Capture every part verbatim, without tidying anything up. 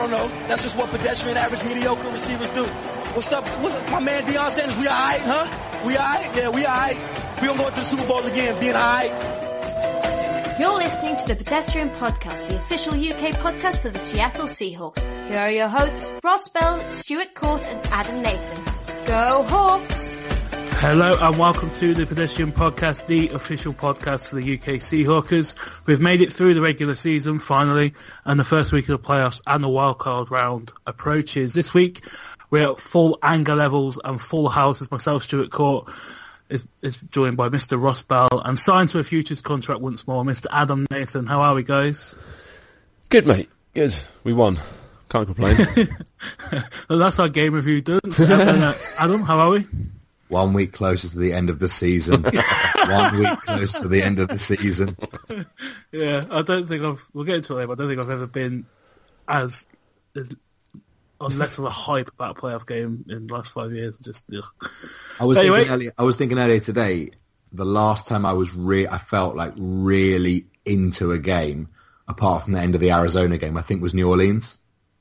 don't know. That's just what pedestrian, average, mediocre receivers do. What's up? What's up? My man Deion Sanders, we all right, huh? We all right? Yeah, we all right. We gonna go into the Super Bowl again, being all right. You're listening to the Pedestrian Podcast, the official U K podcast for the Seattle Seahawks. Here are your hosts, Ross Bell, Stuart Court and Adam Nathan. Go Hawks! Hello and welcome to the Pedestrian Podcast, the official podcast for the U K Seahawkers. We've made it through the regular season, finally, and the first week of the playoffs and the wildcard round approaches. This week, we're at full anger levels and full houses. Myself, Stuart Court, is, is joined by Mister Ross Bell and signed to a futures contract once more, Mister Adam Nathan. How are we, guys? Good, mate. Good. We won. Can't complain. Well, that's our game review done. So, uh, Adam, how are we? One week closer to the end of the season. One week closer to the end of the season. Yeah, I don't think I've, we'll get into it later, but I don't think I've ever been as, as on less of a hype about a playoff game in the last five years. Just, ugh. I was anyway. thinking earlier, I was thinking earlier today, the last time I was re- I felt like really into a game, apart from the end of the Arizona game, I think was New Orleans.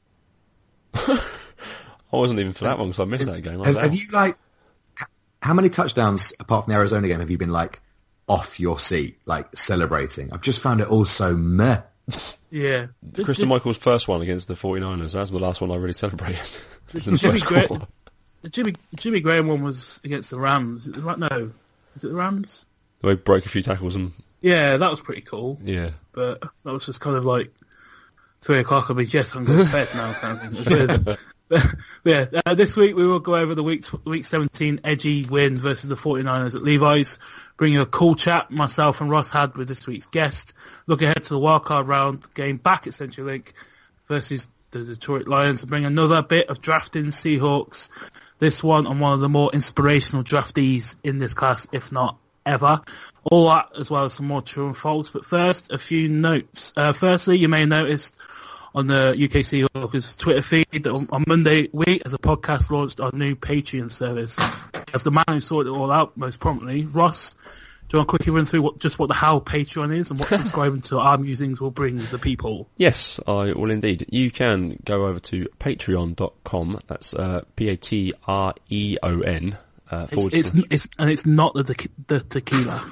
I wasn't even for that one because I missed that game. Have, have you like, how many touchdowns apart from the Arizona game have you been like off your seat, like celebrating? I've just found it all so meh. Yeah. Christian Michael's first one against the forty-niners, that's the last one I really celebrated. The Jimmy, Gra- the Jimmy, Jimmy Graham one was against the Rams. Is it the, no, is it the Rams? The way he broke a few tackles and... Yeah, that was pretty cool. Yeah. But that was just kind of like three o'clock, I'll be just I'm going to bed now kind of thing. Yeah, uh, this week we will go over the week week seventeen edgy win versus the forty-niners at Levi's. Bring you a cool chat myself and Ross had with this week's guest. Look ahead to the wildcard round game back at CenturyLink versus the Detroit Lions. Bring another bit of drafting Seahawks. This one on one of the more inspirational draftees in this class, if not ever. All that as well as some more true and false. But first, a few notes. Uh, firstly, you may have noticed on the U K Seahawks Twitter feed that on, on Monday week, as a podcast launched our new Patreon service. As the man who sorted it all out most promptly, Ross, do you want to quickly run through what, just what the how Patreon is and what subscribing to our musings will bring the people? Yes, I will indeed. You can go over to patreon dot com. That's uh, P A T R E O N. Uh, forward it's, slash. it's, it's, and it's not the, te- the tequila.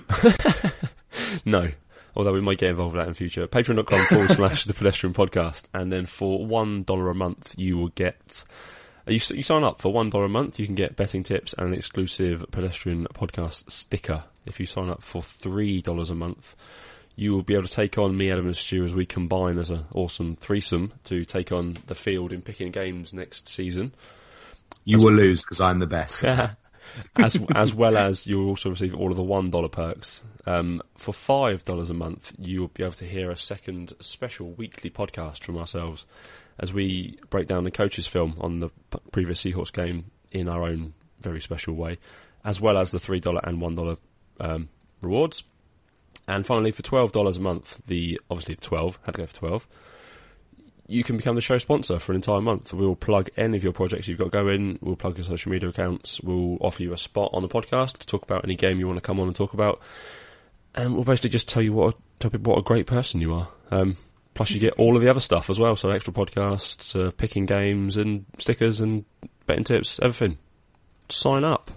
No. Although we might get involved with that in future. Patreon dot com forward slash the Pedestrian Podcast. And then for one dollar a month, you will get... You, you sign up for one dollar a month, you can get betting tips and an exclusive Pedestrian Podcast sticker. If you sign up for three dollars a month, you will be able to take on me, Adam and Stu as we combine as an awesome threesome to take on the field in picking games next season. You as will well, lose because I'm the best. as as well as you'll also receive all of the one dollar perks. Um, for five dollars a month, you will be able to hear a second special weekly podcast from ourselves as we break down the coach's film on the p- previous Seahawks game in our own very special way, as well as the three dollars and one dollar um, rewards. And finally, for twelve dollars a month, the obviously twelve, had to go for twelve, you can become the show sponsor for an entire month. We'll plug any of your projects you've got going. We'll plug your social media accounts. We'll offer you a spot on the podcast to talk about any game you want to come on and talk about. And we'll basically just tell you what a, what a great person you are. Um, plus you get all of the other stuff as well. So extra podcasts, uh, picking games and stickers and betting tips, everything. Sign up.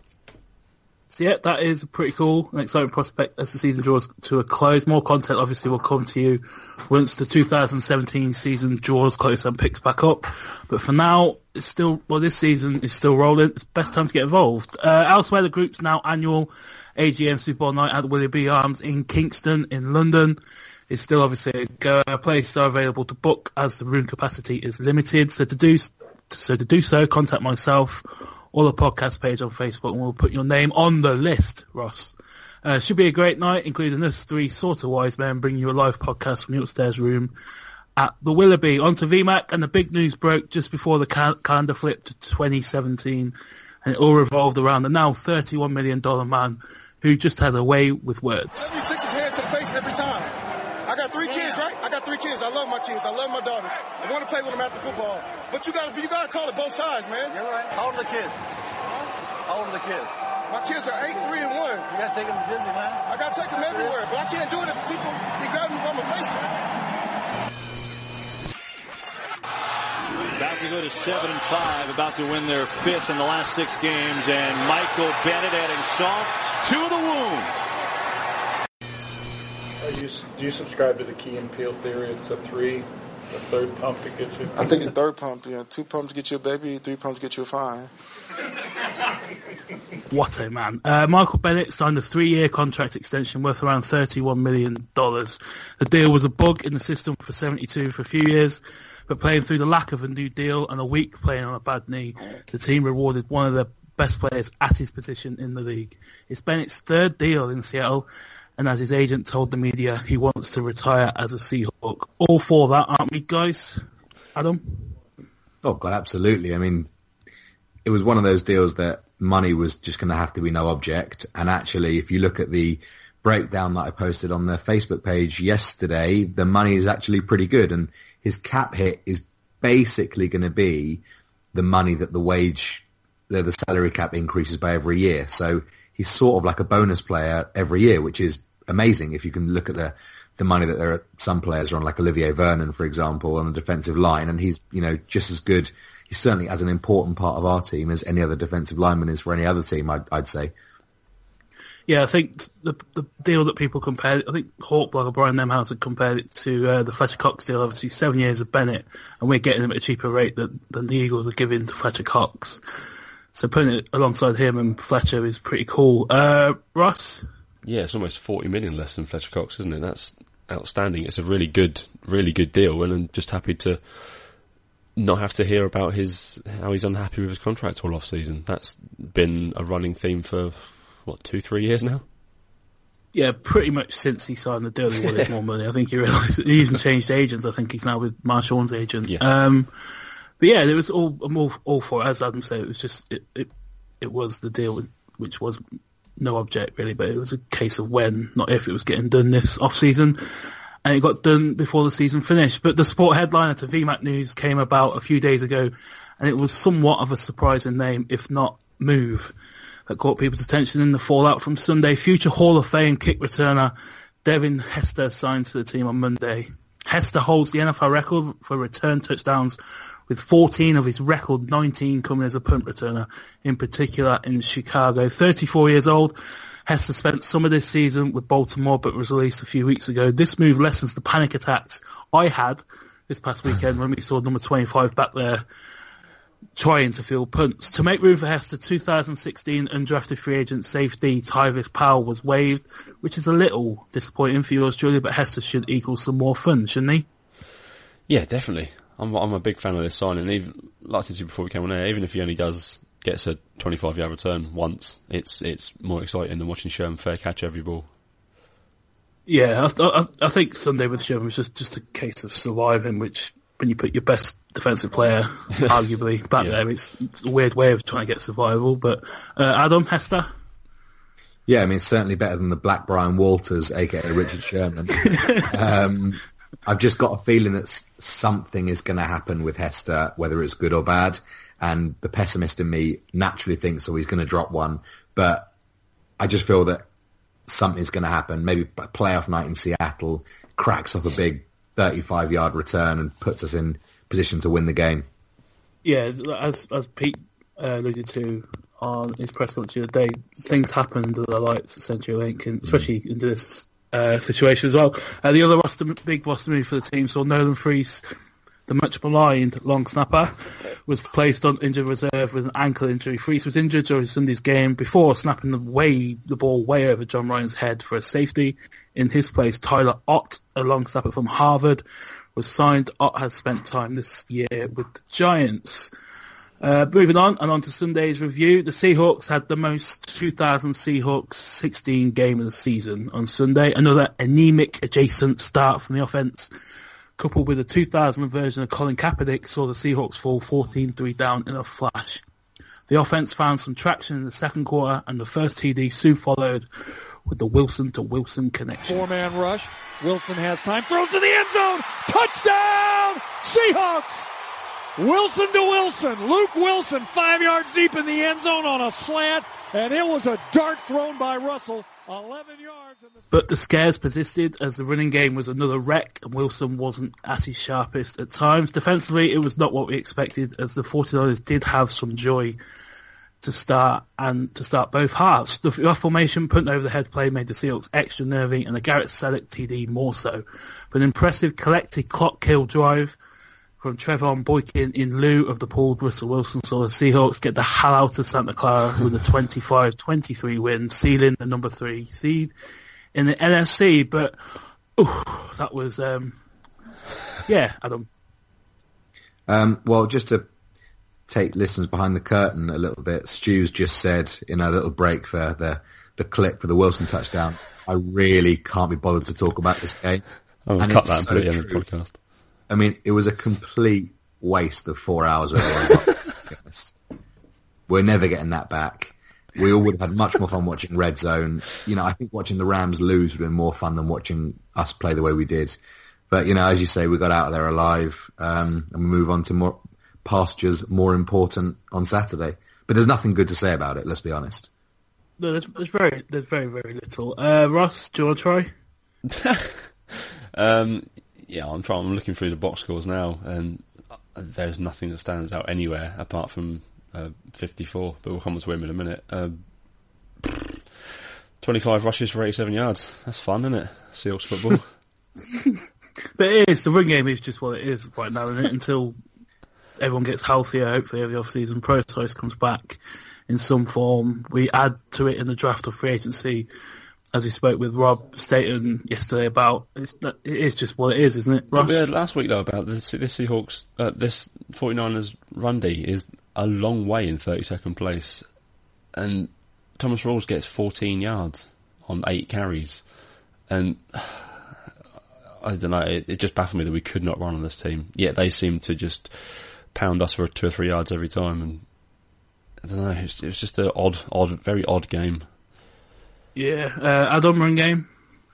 So yeah, that is pretty cool, an exciting prospect as the season draws to a close. More content obviously will come to you once the two thousand seventeen season draws close and picks back up. But for now, it's still, well, this season is still rolling. It's best time to get involved. Uh, elsewhere, the group's now annual A G M Super Bowl night at the Willoughby Arms in Kingston in London is still obviously a place are available to book as the room capacity is limited. So to do, so to do so, contact myself or the podcast page on Facebook, and we'll put your name on the list, Ross. Uh, should be a great night, including us three sort of wise men bringing you a live podcast from the upstairs room at the Willoughby. On to V MAC, and the big news broke just before the cal- calendar flipped to twenty seventeen, and it all revolved around the now thirty-one million dollars man who just has a way with words. Let me stick his hand to the face every time. I got three kids, right? I got three kids. I love my kids. I love my daughters. I want to play with them after football. But you got to you got to call it both sides, man. You're right. How old are the kids? How old are the kids? My kids are eight, three, and one. You got to take them to Disneyland? I got to take them everywhere. But I can't do it if people be grabbing me by my face, man. to go to seven and five, about to win their fifth in the last six games, and Michael Bennett adding salt to the wounds. Are you, do you subscribe to the Key and Peele theory? It's a three, a third pump to get you? I think the third pump, you know, two pumps get you a baby, three pumps get you a fine. What a man. Uh, Michael Bennett signed a three-year contract extension worth around thirty-one million dollars. The deal was a bug in the system for seventy-two for a few years, but playing through the lack of a new deal and a week playing on a bad knee, the team rewarded one of the best players at his position in the league. It's Bennett's third deal in Seattle, and as his agent told the media, he wants to retire as a Seahawk. All for that, aren't we, guys? Adam? Oh, God, absolutely. I mean, it was one of those deals that money was just going to have to be no object. And actually, if you look at the breakdown that I posted on the Facebook page yesterday, the money is actually pretty good. And his cap hit is basically going to be the money that the wage, the, the salary cap increases by every year. So he's sort of like a bonus player every year, which is amazing. If you can look at the, the money that there are some players are on, like Olivier Vernon, for example, on the defensive line, and he's, you know, just as good. He's certainly as an important part of our team as any other defensive lineman is for any other team, I'd, I'd say. Yeah, I think the the deal that people compared, I think Hawk blogger Brian Nemhouse had compared it to uh, the Fletcher Cox deal, obviously seven years of Bennett, and we're getting him at a cheaper rate than, than the Eagles are giving to Fletcher Cox. So putting it alongside him and Fletcher is pretty cool. Uh, Ross? Yeah, it's almost forty million less than Fletcher Cox, isn't it? That's outstanding. It's a really good, really good deal, and I'm just happy to not have to hear about his how he's unhappy with his contract all off season. That's been a running theme for what two, three years now. Yeah, pretty much since he signed the deal, he wanted more money. I think he realised he even changed agents. I think he's now with Marshawn's agent. Yes. Um, but yeah, it was all I'm all, all for it. As Adam said, it was just it, it it was the deal which was no object really, but it was a case of when, not if, it was getting done this off season. And it got done before the season finished. But the sport headliner to V MAC News came about a few days ago, and it was somewhat of a surprising name, if not move, that caught people's attention in the fallout from Sunday. Future Hall of Fame kick returner Devin Hester signed to the team on Monday. Hester holds the N F L record for return touchdowns, with fourteen of his record nineteen coming as a punt returner, in particular in Chicago. thirty-four years old. Hester spent some of this season with Baltimore, but was released a few weeks ago. This move lessens the panic attacks I had this past weekend when we saw number twenty-five back there trying to field punts. To make room for Hester, two thousand sixteen undrafted free agent safety Tyvis Powell was waived, which is a little disappointing for yours truly, but Hester should equal some more fun, shouldn't he? Yeah, definitely. I'm I'm a big fan of this signing. Even like I said to you before we came on air, even if he only does gets a twenty-five yard return once, it's it's more exciting than watching Sherman fair catch every ball. Yeah, I, I, I think Sunday with Sherman was just, just a case of surviving, which when you put your best defensive player, arguably, back yeah. there, it's, it's a weird way of trying to get survival. But uh, Adam, Hester? Yeah, I mean, it's certainly better than the Black Brian Walters, aka Richard Sherman. um, I've just got a feeling that something is going to happen with Hester, whether it's good or bad. And the pessimist in me naturally thinks, oh, he's going to drop one. But I just feel that something's going to happen. Maybe a playoff night in Seattle cracks off a big thirty-five yard return and puts us in position to win the game. Yeah, as as Pete uh, alluded to on his press conference the other day, things happen under the lights at CenturyLink, and especially mm. in this uh, situation as well. Uh, the other roster, big roster move for the team saw Nolan Freese, the much maligned long snapper, was placed on injured reserve with an ankle injury. Freese was injured during Sunday's game before snapping the way the ball way over John Ryan's head for a safety. In his place, Tyler Ott, a long snapper from Harvard, was signed. Ott has spent time this year with the Giants. Uh, moving on, and on to Sunday's review. The Seahawks had the most two thousand Seahawks sixteen game of the season on Sunday. Another anemic adjacent start from the offense, coupled with a two thousand version of Colin Kaepernick, saw the Seahawks fall fourteen three down in a flash. The offense found some traction in the second quarter, and the first T D soon followed with the Wilson-to-Wilson connection. Four-man rush. Wilson has time, throws to the end zone. Touchdown, Seahawks! Wilson to Wilson. Luke Wilson, five yards deep in the end zone on a slant, and it was a dart thrown by Russell eleven yards. In the... But the scares persisted as the running game was another wreck and Wilson wasn't at his sharpest at times. Defensively, it was not what we expected as the 49ers did have some joy to start and to start both halves. The formation putting over the head play made the Seahawks extra nervy and the Garrett Selleck T D more so. But an impressive collected clock kill drive from Trevon Boykin in lieu of the pulled Russell Wilson saw the Seahawks get the hell out of Santa Clara with a twenty-five twenty-three win, sealing the number three seed in the N F C. But, ooh, that was, um, yeah, Adam. Um, well, just to take listeners behind the curtain a little bit, Stu's just said in a little break for the, the clip for the Wilson touchdown, I really can't be bothered to talk about this game. I'm going to cut that and put it in the podcast. I mean, it was a complete waste of four hours. Of We're never getting that back. We all would have had much more fun watching Red Zone. You know, I think watching the Rams lose would have been more fun than watching us play the way we did. But, you know, as you say, we got out of there alive, um, and we move on to more pastures more important on Saturday. But there's nothing good to say about it, let's be honest. No, there's, there's very, there's very, very little. Uh, Ross, do you want to try? um, yeah, I'm trying. I'm looking through the box scores now, and there's nothing that stands out anywhere apart from uh, fifty-four. But we'll come to him in a minute. Uh, twenty-five rushes for eighty-seven yards. That's fun, isn't it? Seahawks football. But it is. The run game is just what it is right now, isn't it? Until everyone gets healthier, hopefully every off-season process comes back in some form. We add to it in the draft or free agency, as we spoke with Rob Staten yesterday about. It's, it is just what it is, isn't it, Ross? We heard last week, though, about this, this Seahawks, uh, this 49ers run D is a long way in thirty-second place. And Thomas Rawls gets fourteen yards on eight carries. And I don't know, it, it just baffled me that we could not run on this team. Yet they seem to just pound us for two or three yards every time, and I don't know. It was, it was just an odd, odd, very odd game. Yeah, uh, Adam, run game.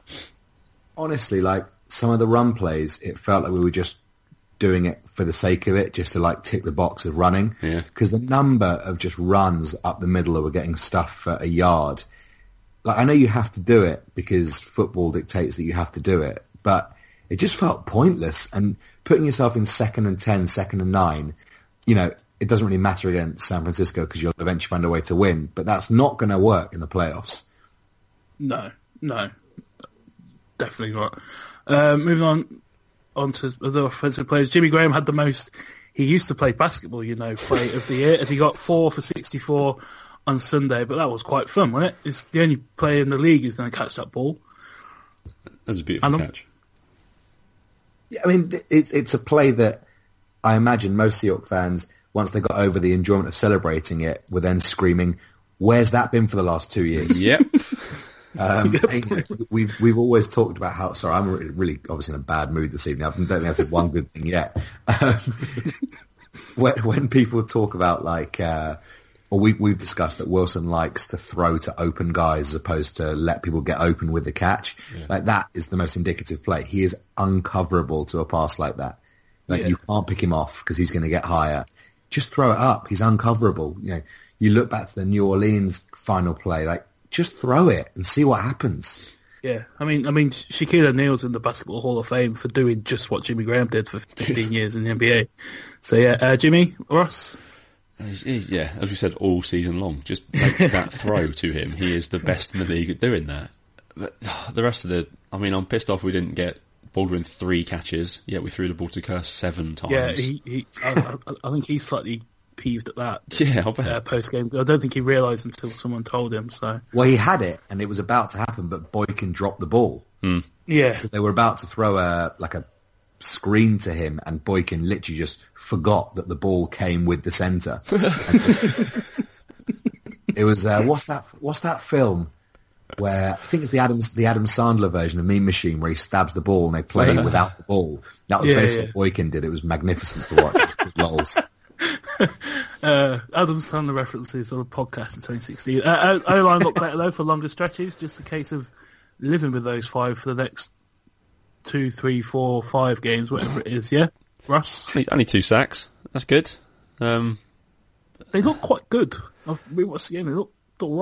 Honestly, like some of the run plays, it felt like we were just doing it for the sake of it, just to like tick the box of running. Yeah. Because the number of just runs up the middle that were getting stuffed for a yard. Like I know you have to do it because football dictates that you have to do it, but it just felt pointless. And putting yourself in second and ten, second and nine, you know, it doesn't really matter against San Francisco because you'll eventually find a way to win. But that's not going to work in the playoffs. No, no, definitely not. Uh, moving on, on to other offensive players. Jimmy Graham had the most, he used to play basketball, you know, play of the year, as he got four for sixty-four on Sunday. But that was quite fun, wasn't it? It's the only player in the league who's going to catch that ball. That's a beautiful Adam? catch. Yeah, I mean, it's it's a play that I imagine most Seahawks fans, once they got over the enjoyment of celebrating it, were then screaming, "Where's that been for the last two years?" Yep. um, we've we've always talked about how. Sorry, I'm really, really obviously in a bad mood this evening. I don't think I said one good thing yet. Um, when, when people talk about like, uh, or we we've discussed that Wilson likes to throw to open guys as opposed to let people get open with the catch. Yeah. Like that is the most indicative play. He is uncoverable to a pass like that. Like yeah. You can't pick him off because he's going to get higher. Just throw it up. He's uncoverable. You know, you look back to the New Orleans final play, like just throw it and see what happens. Yeah, I mean, I mean, Shaquille O'Neal's in the Basketball Hall of Fame for doing just what Jimmy Graham did for fifteen years in the N B A. So yeah, uh, Jimmy, Ross? He's, he's, yeah, as we said all season long, just make that throw to him. He is the best in the league at doing that. But oh, the rest of the, I mean, I'm pissed off we didn't get Baldwin three catches, yet we threw the ball to Kerr seven times. Yeah, he, he, I, I, I think he's slightly peeved at that. Yeah, I'll bet. Uh, post game, I don't think he realised until someone told him. So well, he had it, and it was about to happen, but Boykin dropped the ball. Mm. Yeah, because they were about to throw a like a screen to him, and Boykin literally just forgot that the ball came with the centre. It was uh, what's that? What's that film where I think it's the Adam the Adam Sandler version of Mean Machine where he stabs the ball and they play without the ball. That was yeah, basically yeah. what Boykin did. It was magnificent to watch. Lols. Uh, Adam Sandler references on a podcast in twenty sixteen. Uh, O-line looked better though for longer stretches. Just a case of living with those five for the next two, three, four, five games, whatever it is. Yeah, Russ. Only two sacks. That's good. Um, they look quite good. We watched the game. They look all right.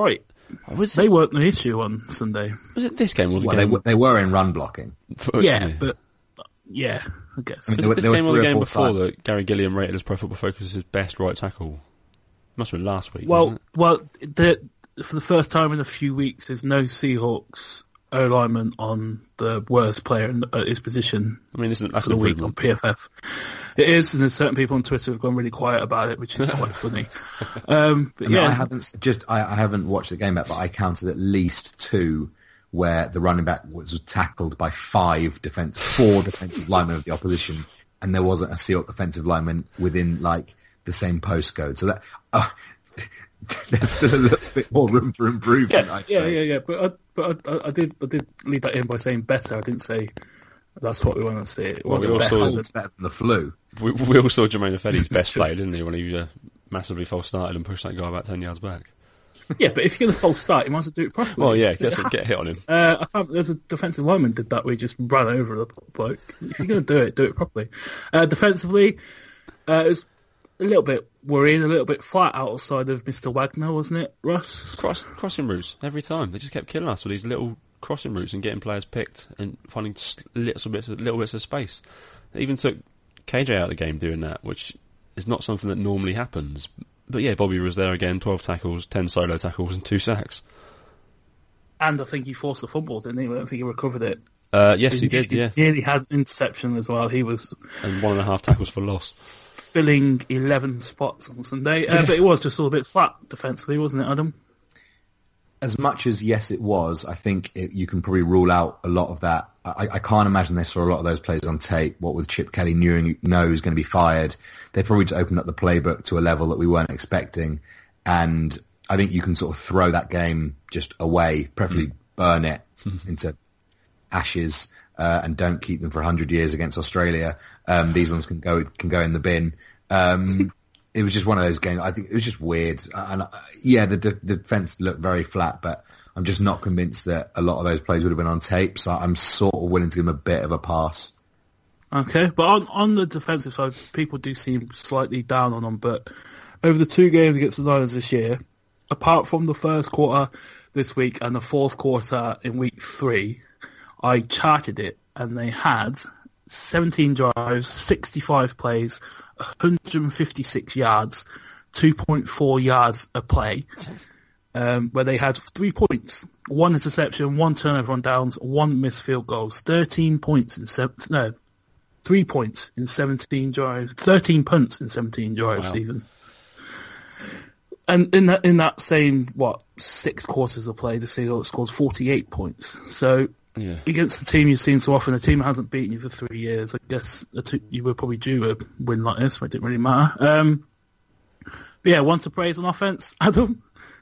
Was they it, weren't an issue on Sunday. Was it this game or the well, game? They, they were in run blocking. For, yeah, yeah, but yeah, I guess. I mean, was there, it this there game or the game before times. that Gary Gilliam rated as Pro Football Focus his best right tackle? Must have been last week. Well, wasn't it? well, the, for the first time in a few weeks, there's no Seahawks O lineman on the worst player in uh, his position. I mean, isn't that's for an the week on improvement? P F F? It is, and there's certain people on Twitter who've gone really quiet about it, which is quite funny. Um, but I mean, yeah, I haven't just I, I haven't watched the game yet, but I counted at least two where the running back was tackled by five defense, four defensive linemen of the opposition, and there wasn't a Seahawks defensive lineman within like the same postcode. So that uh, there's still a little bit more room for improvement. yeah, I'd yeah, say. yeah, yeah. But I, but I, I did, I did lead that in by saying better. I didn't say that's what we want to see. It Well, we wasn't also- better. It's better than the flu. We, we all saw Jermaine Ifedi's best play, didn't he, when he uh, massively false started and pushed that guy about ten yards back. Yeah, but if you're going to false start, you might as well do it properly. Well, yeah, get, some, get a hit on him. Uh, I found there's a defensive lineman did that where he just ran over the bloke. If you're going to do it, do it properly. Uh, defensively, uh, it was a little bit worrying, a little bit flat outside of Mister Wagner, wasn't it, Russ? Cross, crossing routes every time. They just kept killing us with these little crossing routes and getting players picked and finding s- little bits, of, little bits of space. They even took K J out of the game doing that, which is not something that normally happens. But yeah, Bobby was there again, twelve tackles, ten solo tackles and two sacks. And I think he forced the fumble, didn't he? I don't think he recovered it. Uh, yes, he did, yeah. He nearly had an interception as well. He was And one and a half tackles for loss. filling eleven spots on Sunday. Uh, but it was just all a bit flat defensively, wasn't it, Adam? As much as yes, it was. I think it, you can probably rule out a lot of that. I, I can't imagine they saw a lot of those plays on tape. What with Chip Kelly knowing know who's going to be fired, they probably just opened up the playbook to a level that we weren't expecting. And I think you can sort of throw that game just away, preferably burn it into ashes, uh, and don't keep them for a hundred years against Australia. Um, these ones can go can go in the bin. Um, It was just one of those games. I think it was just weird. And uh, yeah, the, the defense looked very flat, but I'm just not convinced that a lot of those plays would have been on tape. So I'm sort of willing to give them a bit of a pass. Okay, but on on the defensive side, people do seem slightly down on them. But over the two games against the Niners this year, apart from the first quarter this week and the fourth quarter in week three, I charted it, and they had seventeen drives, sixty-five plays, one hundred fifty-six yards, two point four yards a play, um, where they had three points, one interception, one turnover on downs, one missed field goals, thirteen points in seven, no, three points in seventeen drives, thirteen punts in seventeen drives. Wow. Even. And in that in that same what six quarters of play, the Seahawks scores forty-eight points. So. Yeah. Against the team you've seen so often, a team that hasn't beaten you for three years, I guess two, you were probably due a win like this, but it didn't really matter. Um, but yeah, one to praise on offense, Adam?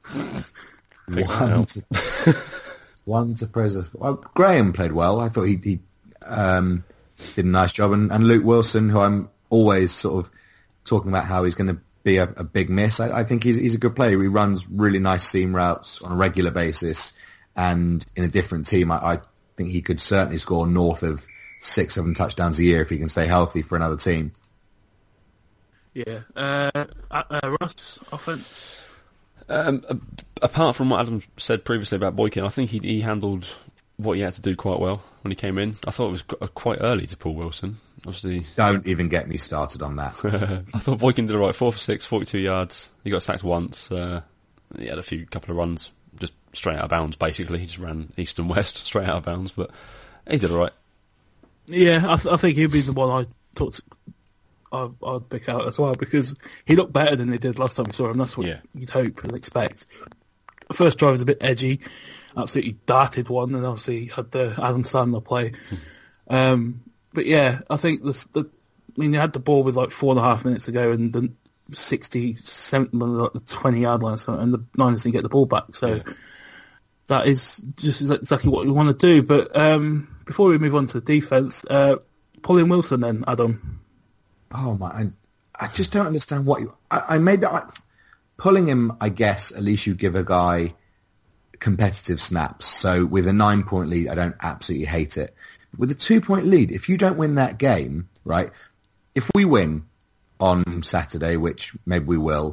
one, to, one to praise. Well, Graham played well. I thought he, he um, did a nice job. And, and Luke Wilson, who I'm always sort of talking about how he's going to be a, a big miss, I, I think he's, he's a good player. He runs really nice seam routes on a regular basis. And in a different team, I, I I think he could certainly score north of six, seven touchdowns a year if he can stay healthy for another team. Yeah. Uh, uh, Russ, offense? Um, apart from what Adam said previously about Boykin, I think he, he handled what he had to do quite well when he came in. I thought it was quite early to pull Wilson. Obviously, don't even get me started on that. I thought Boykin did all right. Four for six, forty-two yards. He got sacked once. Uh, he had a few couple of runs. Just straight out of bounds, basically. He just ran east and west, straight out of bounds, but he did all right. Yeah, I, th- I think he'd be the one I thought to, I, I'd pick out as well, because he looked better than he did last time I saw him. That's what yeah. you'd hope and expect. The first drive was a bit edgy, absolutely darted one, and obviously had the Adam Sandler play. um, but yeah, I think the, the, I mean, they had the ball with like four and a half minutes to go, and the sixty, seventy, like the twenty yard line, so, and the Niners didn't get the ball back. So yeah. that is just exactly what we want to do. But um, before we move on to the defense, uh, Pauline Wilson, then Adam. Oh my! I, I just don't understand what you. I, I maybe I, pulling him. I guess at least you give a guy competitive snaps. So with a nine point lead, I don't absolutely hate it. With a two point lead, if you don't win that game, right? If we win on Saturday, which maybe we will,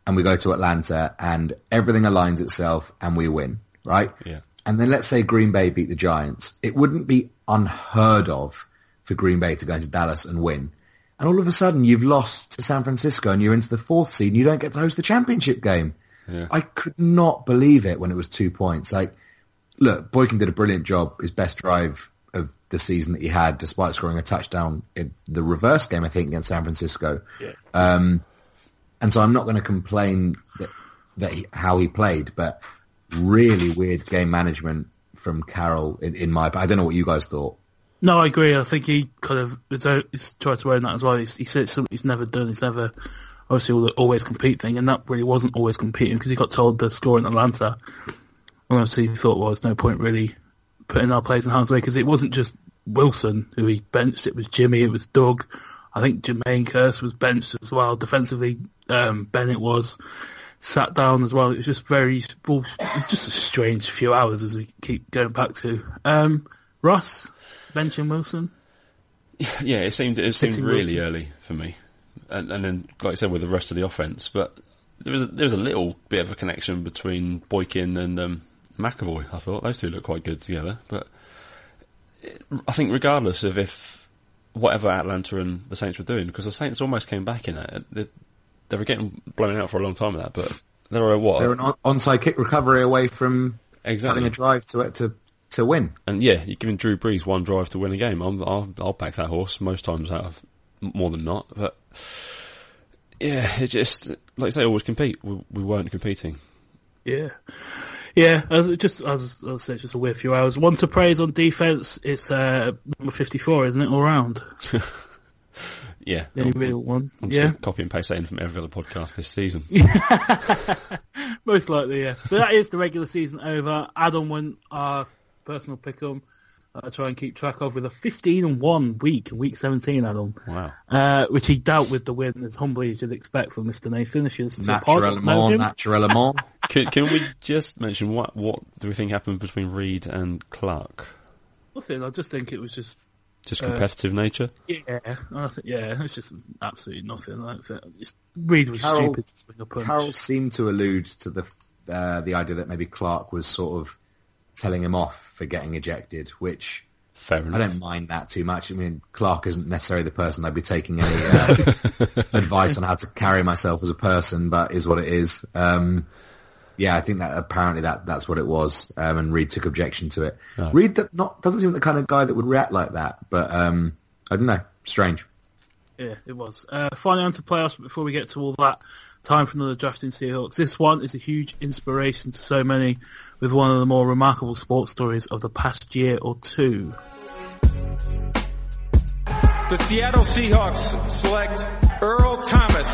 and we go to Atlanta and everything aligns itself and we win, right? Yeah. And then let's say Green Bay beat the Giants. It wouldn't be unheard of for Green Bay to go into Dallas and win. And all of a sudden you've lost to San Francisco and you're into the fourth seed and you don't get to host the championship game. Yeah. I could not believe it when it was two points. Like, look, Boykin did a brilliant job. His best drive of the season that he had, despite scoring a touchdown in the reverse game, I think, against San Francisco. Yeah. Um, and so I'm not going to complain that, that he, how he played, but really weird game management from Carroll in, in my. I don't know what you guys thought. No, I agree. I think he kind of he's tried to own that as well. He's, he said it's something he's never done. He's never obviously all the always compete thing, and that really wasn't always competing because he got told to score in Atlanta. And obviously he thought, well, there's no point really putting our players in harm's way because it wasn't just Wilson who he benched. It was Jimmy. It was Doug. I think Jermaine Kearse was benched as well. Defensively, um, Bennett was sat down as well. It was just very, it was just a strange few hours as we keep going back to. Um, Ross, benching Wilson? Yeah, it seemed it seemed Hitting really Wilson. early for me, and, and then like I said with the rest of the offense, but there was a, there was a little bit of a connection between Boykin and um, McAvoy. I thought those two looked quite good together, but it, I think regardless of if whatever Atlanta and the Saints were doing, because the Saints almost came back in it. They, they were getting blown out for a long time with that, but they were what? They were an on- onside kick recovery away from exactly having a drive to to to win. And yeah, you're giving Drew Brees one drive to win a game. I'm, I'll, I'll back that horse most times out of more than not. But yeah, it just like I say, always compete. We, we weren't competing. Yeah. Yeah, as, just as I said, just a weird few hours. One to praise on defense. It's uh, number fifty-four, isn't it? All round. Yeah, The only real one. I'm Yeah. just gonna copy and paste that in from every other podcast this season. Most likely, yeah. But that is the regular season over. Adam won our personal pick'em. I try and keep track of with a fifteen and one week in week seventeen, Adam. Wow. Uh, which he dealt with the win as humbly as you'd expect from Mister Nathan. If you listen to the pod, know Naturellement, him. naturellement. Can, can we just mention what what do we think happened between Reed and Clark? Nothing. I just think it was just Just Uh, competitive nature. yeah. I think, yeah, it's just absolutely nothing. Like that. Just Reed was Carroll- stupid to swing a punch. Carroll seemed to allude to the uh, the idea that maybe Clark was sort of telling him off for getting ejected, which Fair I enough. don't mind that too much. I mean, Clark isn't necessarily the person I'd be taking any uh, advice on how to carry myself as a person, but is what it is. Um, yeah, I think that apparently that that's what it was, um, and Reed took objection to it. Oh. Reed that not doesn't seem the kind of guy that would react like that, but um, I don't know, strange. Yeah, it was. Uh, finally on to playoffs, but before we get to all that, time for another drafting Seahawks. This one is a huge inspiration to so many, with one of the more remarkable sports stories of the past year or two. The Seattle Seahawks select Earl Thomas.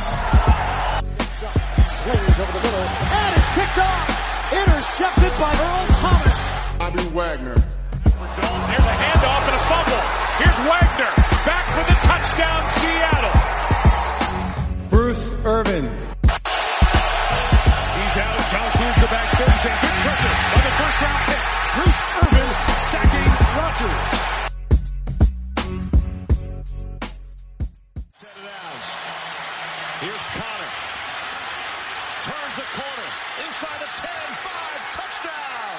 Swings over the middle, and is kicked off. Intercepted by Earl Thomas. Bobby Wagner. There's a handoff and a fumble. Here's Wagner. Back for the touchdown, Seattle. Bruce Irvin. He's out. John clears the backfield. He's in good pressure on the first round pick. Bruce Irvin sacking Rodgers. Set it out. Here's Connor. Turns the corner. Inside the ten, five, touchdown.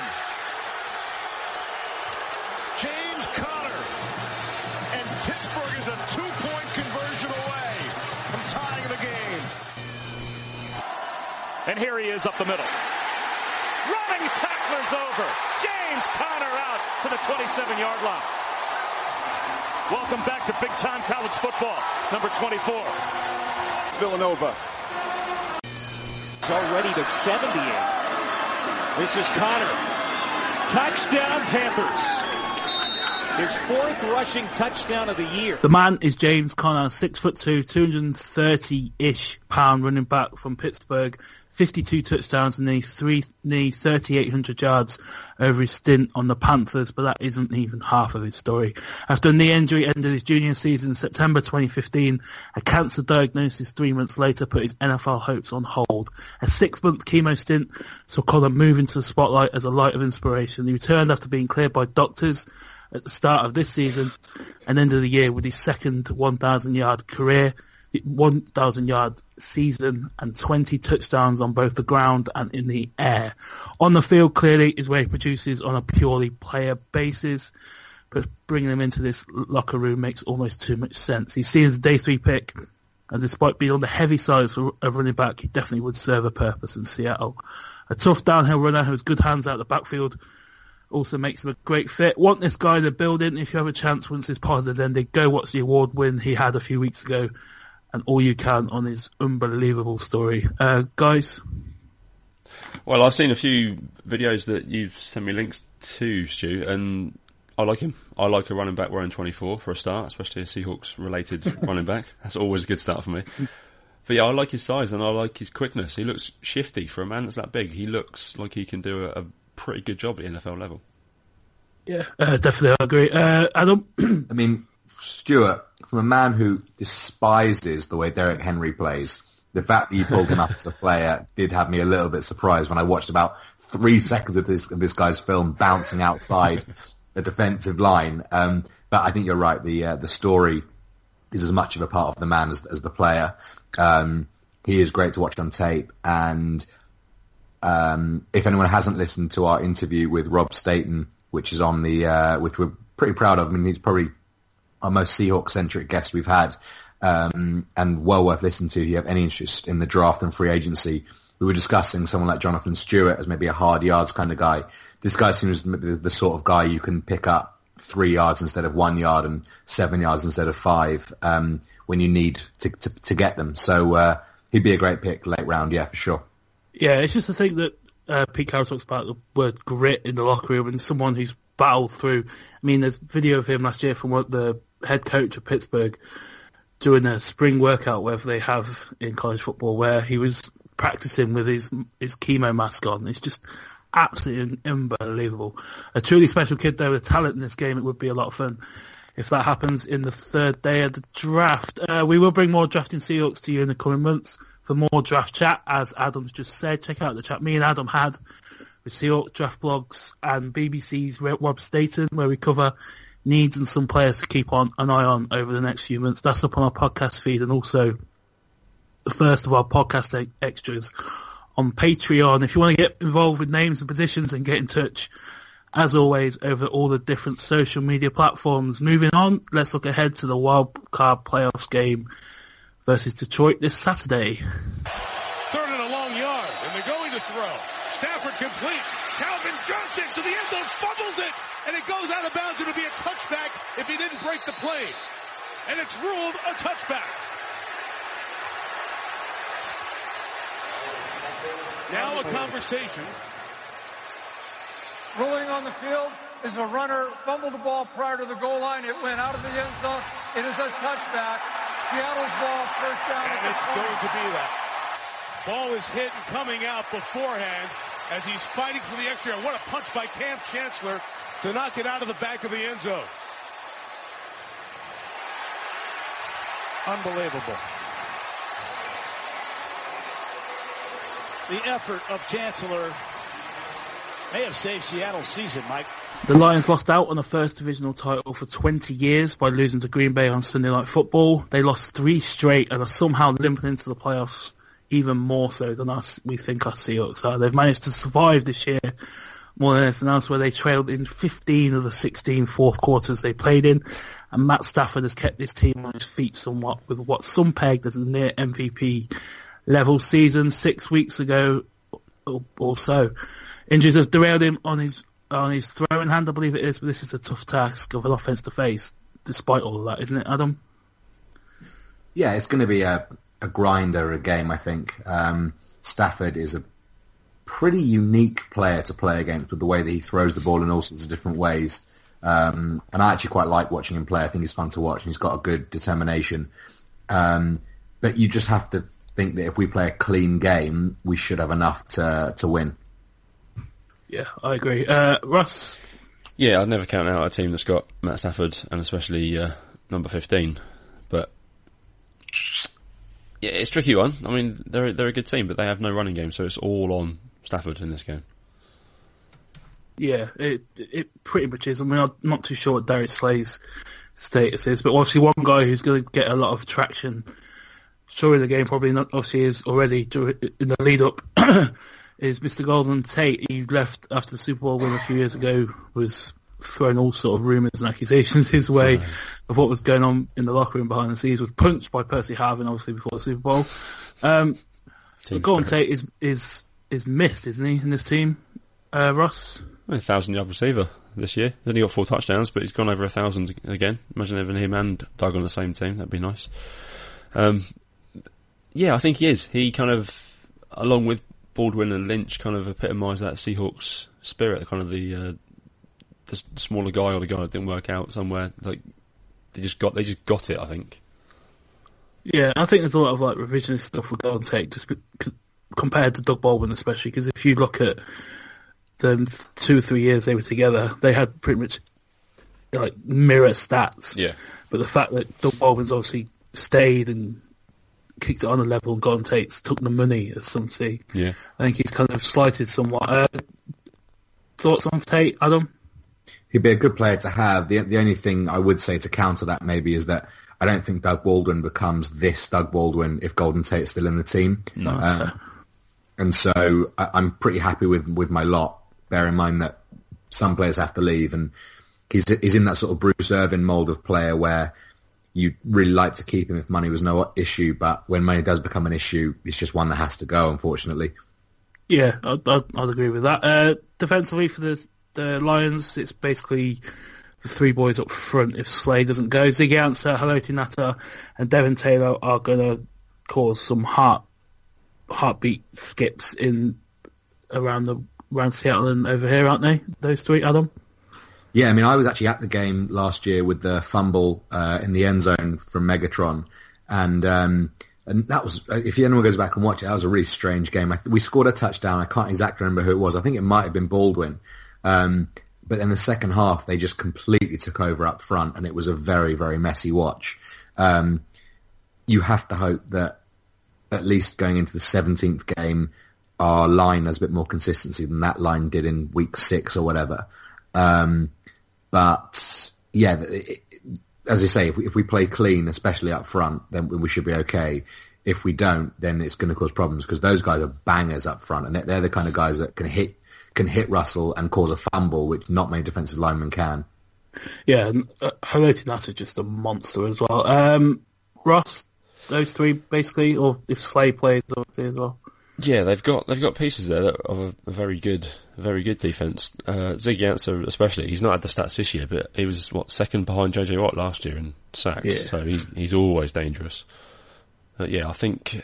James Conner. And Pittsburgh is a two-point conversion away from tying the game. And here he is up the middle. Running tackler's over. James Conner out to the twenty-seven-yard line. Welcome back to big-time college football, number twenty-four. It's Villanova. It's already to seventy-eight. This is Conner. Touchdown, Panthers. His fourth rushing touchdown of the year. The man is James Conner, six foot two, two hundred thirty-ish pound running back from Pittsburgh, fifty-two touchdowns and nearly three, nearly thirty-eight hundred yards over his stint on the Panthers, but that isn't even half of his story. After a knee injury ended his junior season in September twenty fifteen, a cancer diagnosis three months later put his N F L hopes on hold. A six-month chemo stint saw Conner move into the spotlight as a light of inspiration. He returned after being cleared by doctors at the start of this season and end of the year with his second one thousand yard career. one thousand yard season and twenty touchdowns on both the ground and in the air. On the field, clearly, is where he produces on a purely player basis, but bringing him into this locker room makes almost too much sense. He's seen as a day three pick, and despite being on the heavy side of running back, he definitely would serve a purpose in Seattle. A tough downhill runner who has good hands out the backfield also makes him a great fit. Want this guy in the building. If you have a chance once this part has ended, go watch the award win he had a few weeks ago and all you can on his unbelievable story. Uh, guys? Well, I've seen a few videos that you've sent me links to, Stu, and I like him. I like a running back wearing twenty-four for a start, especially a Seahawks-related running back. That's always a good start for me. But yeah, I like his size and I like his quickness. He looks shifty for a man that's that big. He looks like he can do a, a pretty good job at the N F L level. Yeah, uh, definitely I agree. Uh, Adam? I mean, Stuart, from a man who despises the way Derrick Henry plays, the fact that you pulled him up as a player did have me a little bit surprised when I watched about three seconds of this, of this guy's film bouncing outside the defensive line. Um, but I think you're right. The uh, the story is as much of a part of the man as, as the player. Um, he is great to watch on tape, and um, if anyone hasn't listened to our interview with Rob Staten, which is on the uh, which we're pretty proud of. I mean, he's probably our most Seahawks-centric guest we've had, um, and well worth listening to if you have any interest in the draft and free agency. We were discussing someone like Jonathan Stewart as maybe a hard yards kind of guy. This guy seems the, the sort of guy you can pick up three yards instead of one yard and seven yards instead of five um, when you need to, to, to get them. So uh, he'd be a great pick late round, yeah, for sure. Yeah, it's just the thing that uh, Pete Carroll talks about, the word grit in the locker room, and someone who's battled through. I mean, there's video of him last year from what the head coach of Pittsburgh doing a spring workout, wherever they have in college football, where he was practicing with his his chemo mask on. It's just absolutely unbelievable. A truly special kid, though, with talent in this game. It would be a lot of fun if that happens in the third day of the draft. Uh, we will bring more Drafting Seahawks to you in the coming months. For more draft chat, as Adam's just said, check out the chat me and Adam had with Seahawks Draft Blogs and B B C's Rob Staten, where we cover needs and some players to keep on an eye on over the next few months. That's up on our podcast feed, and also the first of our podcast extras on Patreon. If you want to get involved with names and positions and get in touch, as always, over all the different social media platforms. Moving on, let's look ahead to the wild card playoffs game versus Detroit this Saturday. Third and a long yard, and they're going to throw. Stafford complete. Calvin Johnson to the end zone, fumbles it, and it goes out of bounds. It'll be a touchback if he didn't break the plane. And it's ruled a touchback. Now a conversation. Ruling on the field is a runner fumbled the ball prior to the goal line. It went out of the end zone. It is a touchback. Seattle's ball, first down. And it's going to be that. Ball is hit and coming out beforehand as he's fighting for the extra. What a punch by Cam Chancellor to knock it out of the back of the end zone. Unbelievable. The effort of Chancellor may have saved Seattle's season, Mike. The Lions lost out on the first divisional title for twenty years by losing to Green Bay on Sunday Night Football. They lost three straight and are somehow limping into the playoffs even more so than us, we think our Seahawks are. They've managed to survive this year more than anything else, where they trailed in fifteen of the sixteen fourth quarters they played in, and Matt Stafford has kept this team on his feet somewhat with what some pegged as a near M V P level season six weeks ago or, or so. Injuries have derailed him on his on his throwing hand, I believe it is, but this is a tough task of an offense to face, despite all of that, isn't it, Adam? Yeah, it's going to be a, a grinder, a game, I think. Um, Stafford is a pretty unique player to play against with the way that he throws the ball in all sorts of different ways. Um, and I actually quite like watching him play. I think he's fun to watch, and he's got a good determination. Um, but you just have to think that if we play a clean game, we should have enough to to win. Yeah, I agree. Uh, Russ? Yeah, I'd never count out a team that's got Matt Stafford, and especially uh, number fifteen. But yeah, it's a tricky one. I mean, they're they're a good team, but they have no running game, so it's all on Stafford in this game. Yeah, it it pretty much is. I mean, I'm not too sure what Darius Slay's status is, but obviously one guy who's going to get a lot of traction during the game, probably not, obviously is already in the lead up, is Mister Golden Tate. He left after the Super Bowl win a few years ago, was throwing all sort of rumours and accusations his way right. of what was going on in the locker room behind the scenes. Was punched by Percy Harvin, obviously, before the Super Bowl. Um, Golden Tate is, is, is missed, isn't he, in this team, uh, Ross? A thousand-yard receiver this year. He's only got four touchdowns, but he's gone over a thousand again. Imagine having him and Doug on the same team. That'd be nice. Um, yeah, I think he is. He kind of, along with Baldwin and Lynch, kind of epitomise that Seahawks spirit, kind of the uh, the smaller guy or the guy that didn't work out somewhere. Like they just got, they just got it. I think. Yeah, I think there's a lot of like revisionist stuff with Golden Tate, just because, compared to Doug Baldwin, especially because if you look at the two or three years they were together, they had pretty much like mirror stats. Yeah. But the fact that Doug Baldwin's obviously stayed and kicked it on a level, and Golden Tate's took the money, as some see. Yeah. I think he's kind of slighted somewhat. Uh, thoughts on Tate, Adam? He'd be a good player to have. The the only thing I would say to counter that maybe is that I don't think Doug Baldwin becomes this Doug Baldwin if Golden Tate's still in the team. No, um, and so I, I'm pretty happy with with my lot. Bear in mind that some players have to leave, and he's he's in that sort of Bruce Irvin mould of player where you'd really like to keep him if money was no issue, but when money does become an issue, it's just one that has to go, unfortunately. Yeah, I'd, I'd, I'd agree with that. Uh, defensively for the, the Lions, it's basically the three boys up front if Slay doesn't go. Ziggy Ansah, Haloti Ngata, and Devin Taylor are going to cause some heart heartbeat skips in around the around Seattle and over here, aren't they? Those three, Adam? Yeah, I mean, I was actually at the game last year with the fumble uh, in the end zone from Megatron, and um, and that was, if anyone goes back and watch it, that was a really strange game. I, we scored a touchdown. I can't exactly remember who it was. I think it might have been Baldwin. Um, but in the second half, they just completely took over up front, and it was a very, very messy watch. Um, you have to hope that at least going into the seventeenth game, our line has a bit more consistency than that line did in week six or whatever. Um, But yeah, it, as I say, if we, if we play clean, especially up front, then we should be okay. If we don't, then it's going to cause problems because those guys are bangers up front, and they're, they're the kind of guys that can hit can hit Russell and cause a fumble, which not many defensive linemen can. Yeah, and uh, Haloti Ngata just a monster as well. Um, Ross, those three basically, or if Slay plays obviously as well. Yeah, they've got they've got pieces there that of a, a very good, a very good defense. Uh, Ziggy Ansah especially, he's not had the stats this year, but he was what second behind J J Watt last year in sacks, yeah. so he's he's always dangerous. But yeah, I think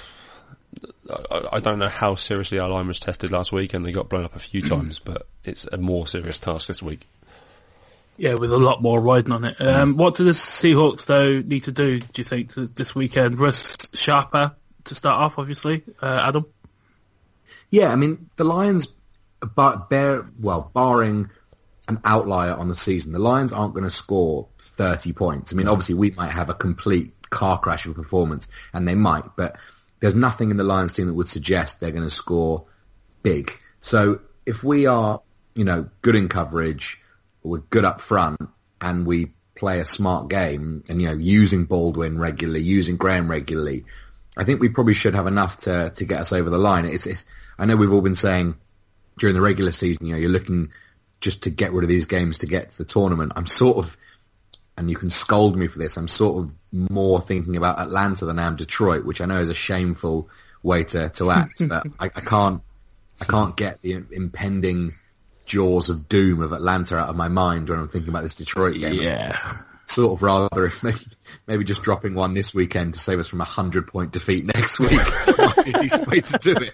I, I don't know how seriously our line was tested last week, and they got blown up a few times, but it's a more serious task this week. Yeah, with a lot more riding on it. Um, what do the Seahawks though need to do? Do you think to, this weekend? Russ sharper to start off, obviously. Uh, Adam? Yeah, I mean, the Lions, bar, bear, well, barring an outlier on the season, the Lions aren't going to score thirty points. I mean, obviously, we might have a complete car crash of performance, and they might, but there's nothing in the Lions team that would suggest they're going to score big. So if we are, you know, good in coverage, we're good up front, and we play a smart game, and, you know, using Baldwin regularly, using Graham regularly, I think we probably should have enough to to get us over the line. It's, it's I know we've all been saying during the regular season, you know, you're looking just to get rid of these games to get to the tournament. I'm sort of, and you can scold me for this, I'm sort of more thinking about Atlanta than I am Detroit, which I know is a shameful way to, to act, but I, I can't I can't get the impending jaws of doom of Atlanta out of my mind when I'm thinking about this Detroit game. Yeah. Sort of rather if maybe, maybe just dropping one this weekend to save us from a hundred point defeat next week might be the easiest way to do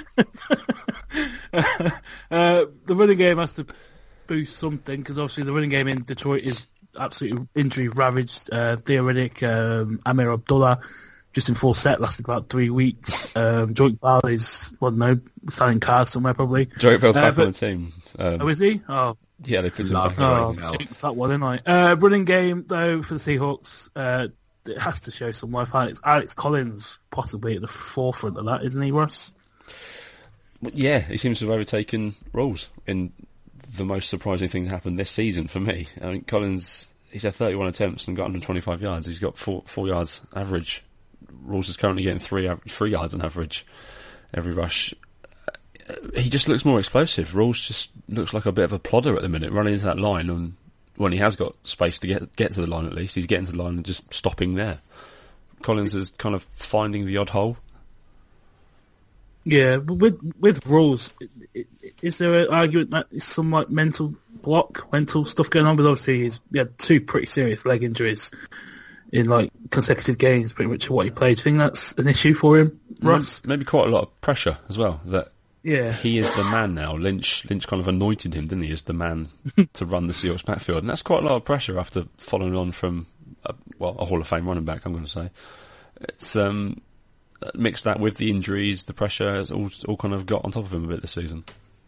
it. uh, the running game has to boost something because obviously the running game in Detroit is absolutely injury ravaged. Uh, Theo Riddick, um, Amir Abdullah, Justin Forsett lasted about three weeks. Um, Joik Bell is, well, no, selling cars somewhere probably. Joik Bell's uh, back but, on the team. Um, oh, is he? Oh. Yeah, they put him back. Oh, it's that one, didn't I? Uh, running game, though, for the Seahawks, uh, it has to show some life. Alex, Alex Collins possibly at the forefront of that, isn't he, Russ? Yeah, he seems to have overtaken roles in the most surprising thing that happened this season for me. I mean, Collins, he's had thirty-one attempts and got one hundred twenty-five yards. He's got four, four yards average Rawls is currently getting three three yards on average every rush. He just looks more explosive. Rawls just looks like a bit of a plodder at the minute, running into that line, and when he has got space to get get to the line, at least he's getting to the line and just stopping there. Collins is kind of finding the odd hole. Yeah, but with with Rawls, is there an argument that it's some like mental block, mental stuff going on? But obviously, he's he had two pretty serious leg injuries in like consecutive games, pretty much what he played. Do you think that's an issue for him, Ross? Maybe quite a lot of pressure as well. That yeah, he is the man now. Lynch Lynch kind of anointed him, didn't he, as the man to run the Seahawks backfield, and that's quite a lot of pressure after following on from a, well a Hall of Fame running back. I'm going to say it's um. Mix that with the injuries, the pressure, it's all all kind of got on top of him a bit this season.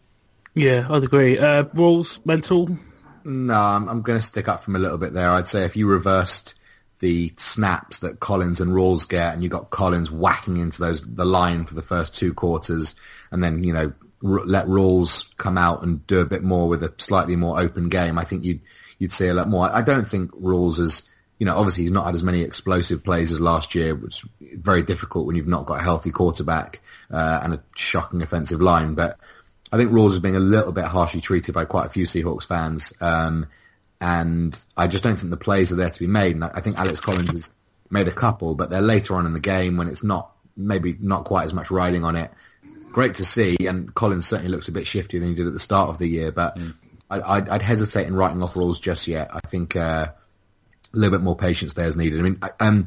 Yeah, I'd agree. Uh, Rawls, mental? No, I'm, I'm going to stick up from a little bit there. I'd say if you reversed the snaps that Collins and Rawls get, and you got Collins whacking into those the line for the first two quarters, and then you know r- let Rawls come out and do a bit more with a slightly more open game, I think you'd you'd see a lot more. I don't think Rawls is. You know, obviously he's not had as many explosive plays as last year, which is very difficult when you've not got a healthy quarterback uh, and a shocking offensive line. But I think Rawls is being a little bit harshly treated by quite a few Seahawks fans. Um, and I just don't think the plays are there to be made. And I think Alex Collins has made a couple, but they're later on in the game when it's not, maybe not quite as much riding on it. Great to see, and Collins certainly looks a bit shiftier than he did at the start of the year, but mm. I, I'd, I'd hesitate in writing off Rawls just yet. I think... Uh, a little bit more patience there is needed. I mean, um,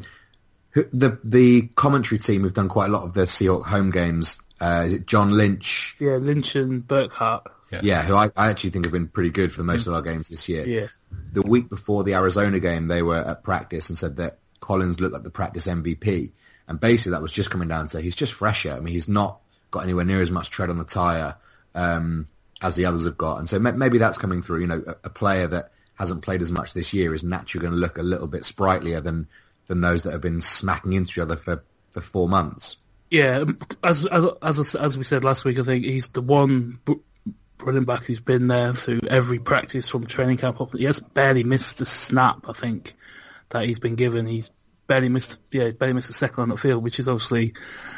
the the commentary team have done quite a lot of the Seahawks home games. Uh, is it John Lynch? Yeah, Lynch and Burkhart. Yeah, yeah who I, I actually think have been pretty good for most mm. of our games this year. Yeah. The week before the Arizona game, they were at practice and said that Collins looked like the practice M V P. And basically that was just coming down to he's just fresher. I mean, he's not got anywhere near as much tread on the tyre um, as the others have got. And so maybe that's coming through, you know, a, a player that hasn't played as much this year is naturally going to look a little bit sprightlier than, than those that have been smacking into each other for, for four months. Yeah, as as as as we said last week, I think he's the one running back who's been there through every practice from training camp up. He has barely missed a snap, I think, that he's been given. He's barely missed, yeah, he's barely missed a second on the field, which is obviously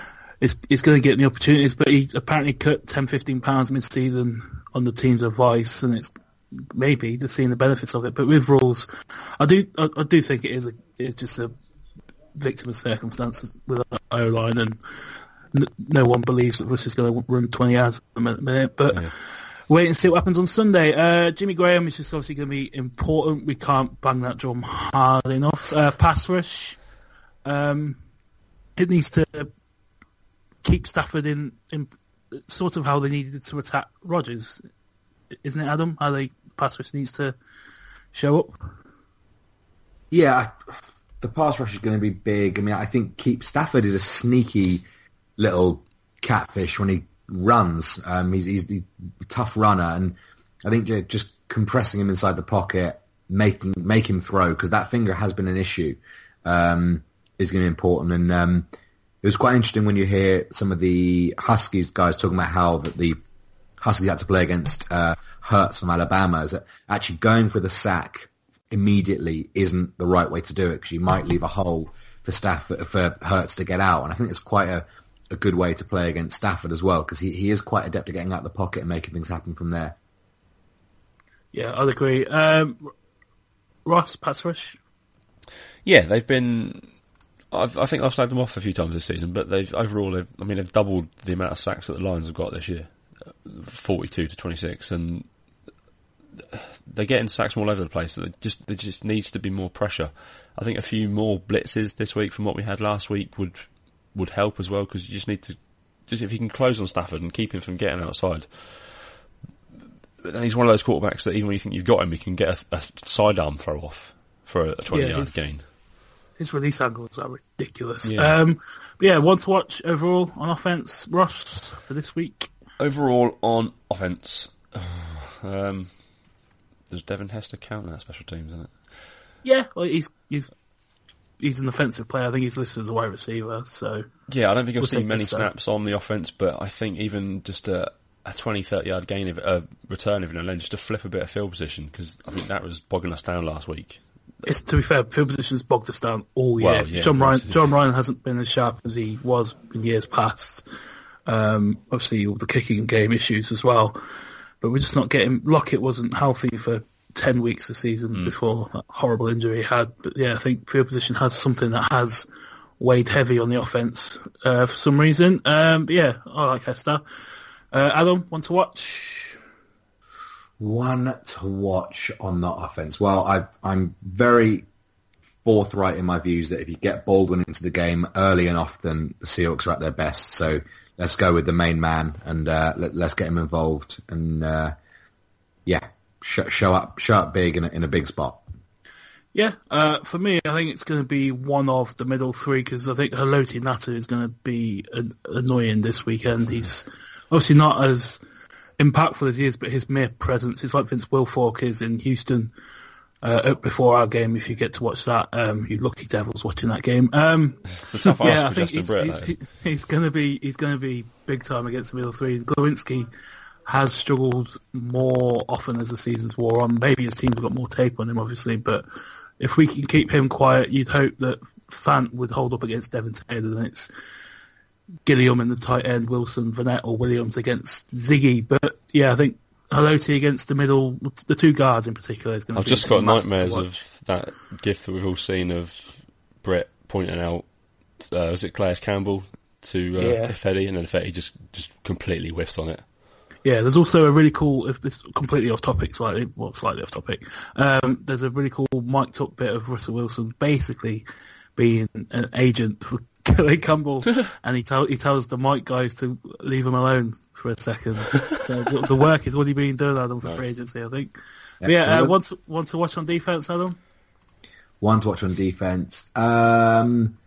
is is going to get the opportunities. But he apparently cut ten, fifteen pounds mid-season on the team's advice, and it's maybe just seeing the benefits of it. But with Rawls, I do I, I do think it is a it's just a victim of circumstances with our O-line, and n- no one believes that Russ is going to run twenty yards a minute. But yeah. Wait and see what happens on Sunday. Uh, Jimmy Graham is just obviously going to be important. We can't bang that drum hard enough. Uh, pass rush, um, it needs to keep Stafford in, in sort of how they needed to attack Rodgers. Isn't it, Adam? How they pass rush needs to show up? Yeah, the pass rush is going to be big. I mean, I think keep Stafford is a sneaky little catfish when he runs. Um, he's, he's a tough runner, and I think just compressing him inside the pocket, making make him throw, because that finger has been an issue, um, is going to be important. And um, it was quite interesting when you hear some of the Huskies guys talking about how that the Huskies had to play against uh, Hurts from Alabama, is that actually going for the sack immediately isn't the right way to do it, because you might leave a hole for Stafford, for Hurts to get out. And I think it's quite a, a good way to play against Stafford as well, because he, he is quite adept at getting out of the pocket and making things happen from there. Yeah, I'd agree. Um, Ross, pass rush? Yeah, they've been... I've, I think I've slagged them off a few times this season, but they've overall, they've, I mean, they've doubled the amount of sacks that the Lions have got this year. forty-two to twenty-six, and they're getting sacks from all over the place. There just there just needs to be more pressure. I think a few more blitzes this week from what we had last week would would help as well, because you just need to just if you can close on Stafford and keep him from getting outside. But then he's one of those quarterbacks that even when you think you've got him, you can get a, a sidearm throw off for a twenty-yard yeah, gain. His release angles are ridiculous. Yeah. Um, but yeah, one to watch overall on offense, Ross, for this week. Overall on offense, um, does Devin Hester count that special teams, isn't it? Yeah, well, he's he's he's an offensive player. I think he's listed as a wide receiver. So yeah, I don't think you'll we'll see many snaps on the offense, but I think even just a, a twenty, thirty yard gain of a return of an end, just to flip a bit of field position, because I think that was bogging us down last week. it's, to be fair, field position's bogged us down all year. Well, yeah, John Ryan, John Ryan hasn't been as sharp as he was in years past. Um, obviously, all the kicking game issues as well. But we're just not getting... Lockett wasn't healthy for ten weeks this season mm. before that horrible injury he had. But yeah, I think field position has something that has weighed heavy on the offence uh, for some reason. Um, but yeah, I like Hester. Uh, Adam, one to watch? One to watch on the offence. Well, I, I'm very forthright in my views that if you get Baldwin into the game early and often, the Seahawks are at their best. So let's go with the main man and uh, let, let's get him involved and uh, yeah, sh- show up, show up big in a, in a big spot. Yeah, uh, for me, I think it's going to be one of the middle three because I think Haloti Ngata is going to be an- annoying this weekend. He's obviously not as impactful as he is, but his mere presence is like Vince Wilfork is in Houston uh, before our game. If you get to watch that, um, you lucky devils watching that game. Um, it's a tough yeah, ask for Justin Britt. He's, he's, he's going to be he's going to be big time against the middle three. Glowinski has struggled more often as the season's wore on. Maybe his team's got more tape on him, obviously, but if we can keep him quiet, you'd hope that Fant would hold up against Devin Taylor, and it's Gilliam in the tight end, Wilson, Vanette, or Williams against Ziggy. But yeah, I think Haloti against the middle, the two guards in particular, is going to I've be just got massive nightmares to of watch. that gif that we've all seen of Brett pointing out, uh, was it Calais Campbell to uh, Yeah. Ifedi, and then Ifedi just, just completely whiffed on it. Yeah, there's also a really cool, if it's completely off topic, slightly, well, slightly off topic, um, there's a really cool mic'd up bit of Russell Wilson basically being an agent for Calais Campbell, and he, tell, he tells the mic guys to leave him alone for a second. So the, the work is already being done, Adam, for Nice. free agency, I think. But yeah, uh, one, to, one to watch on defence, Adam? One to watch on defence. Um,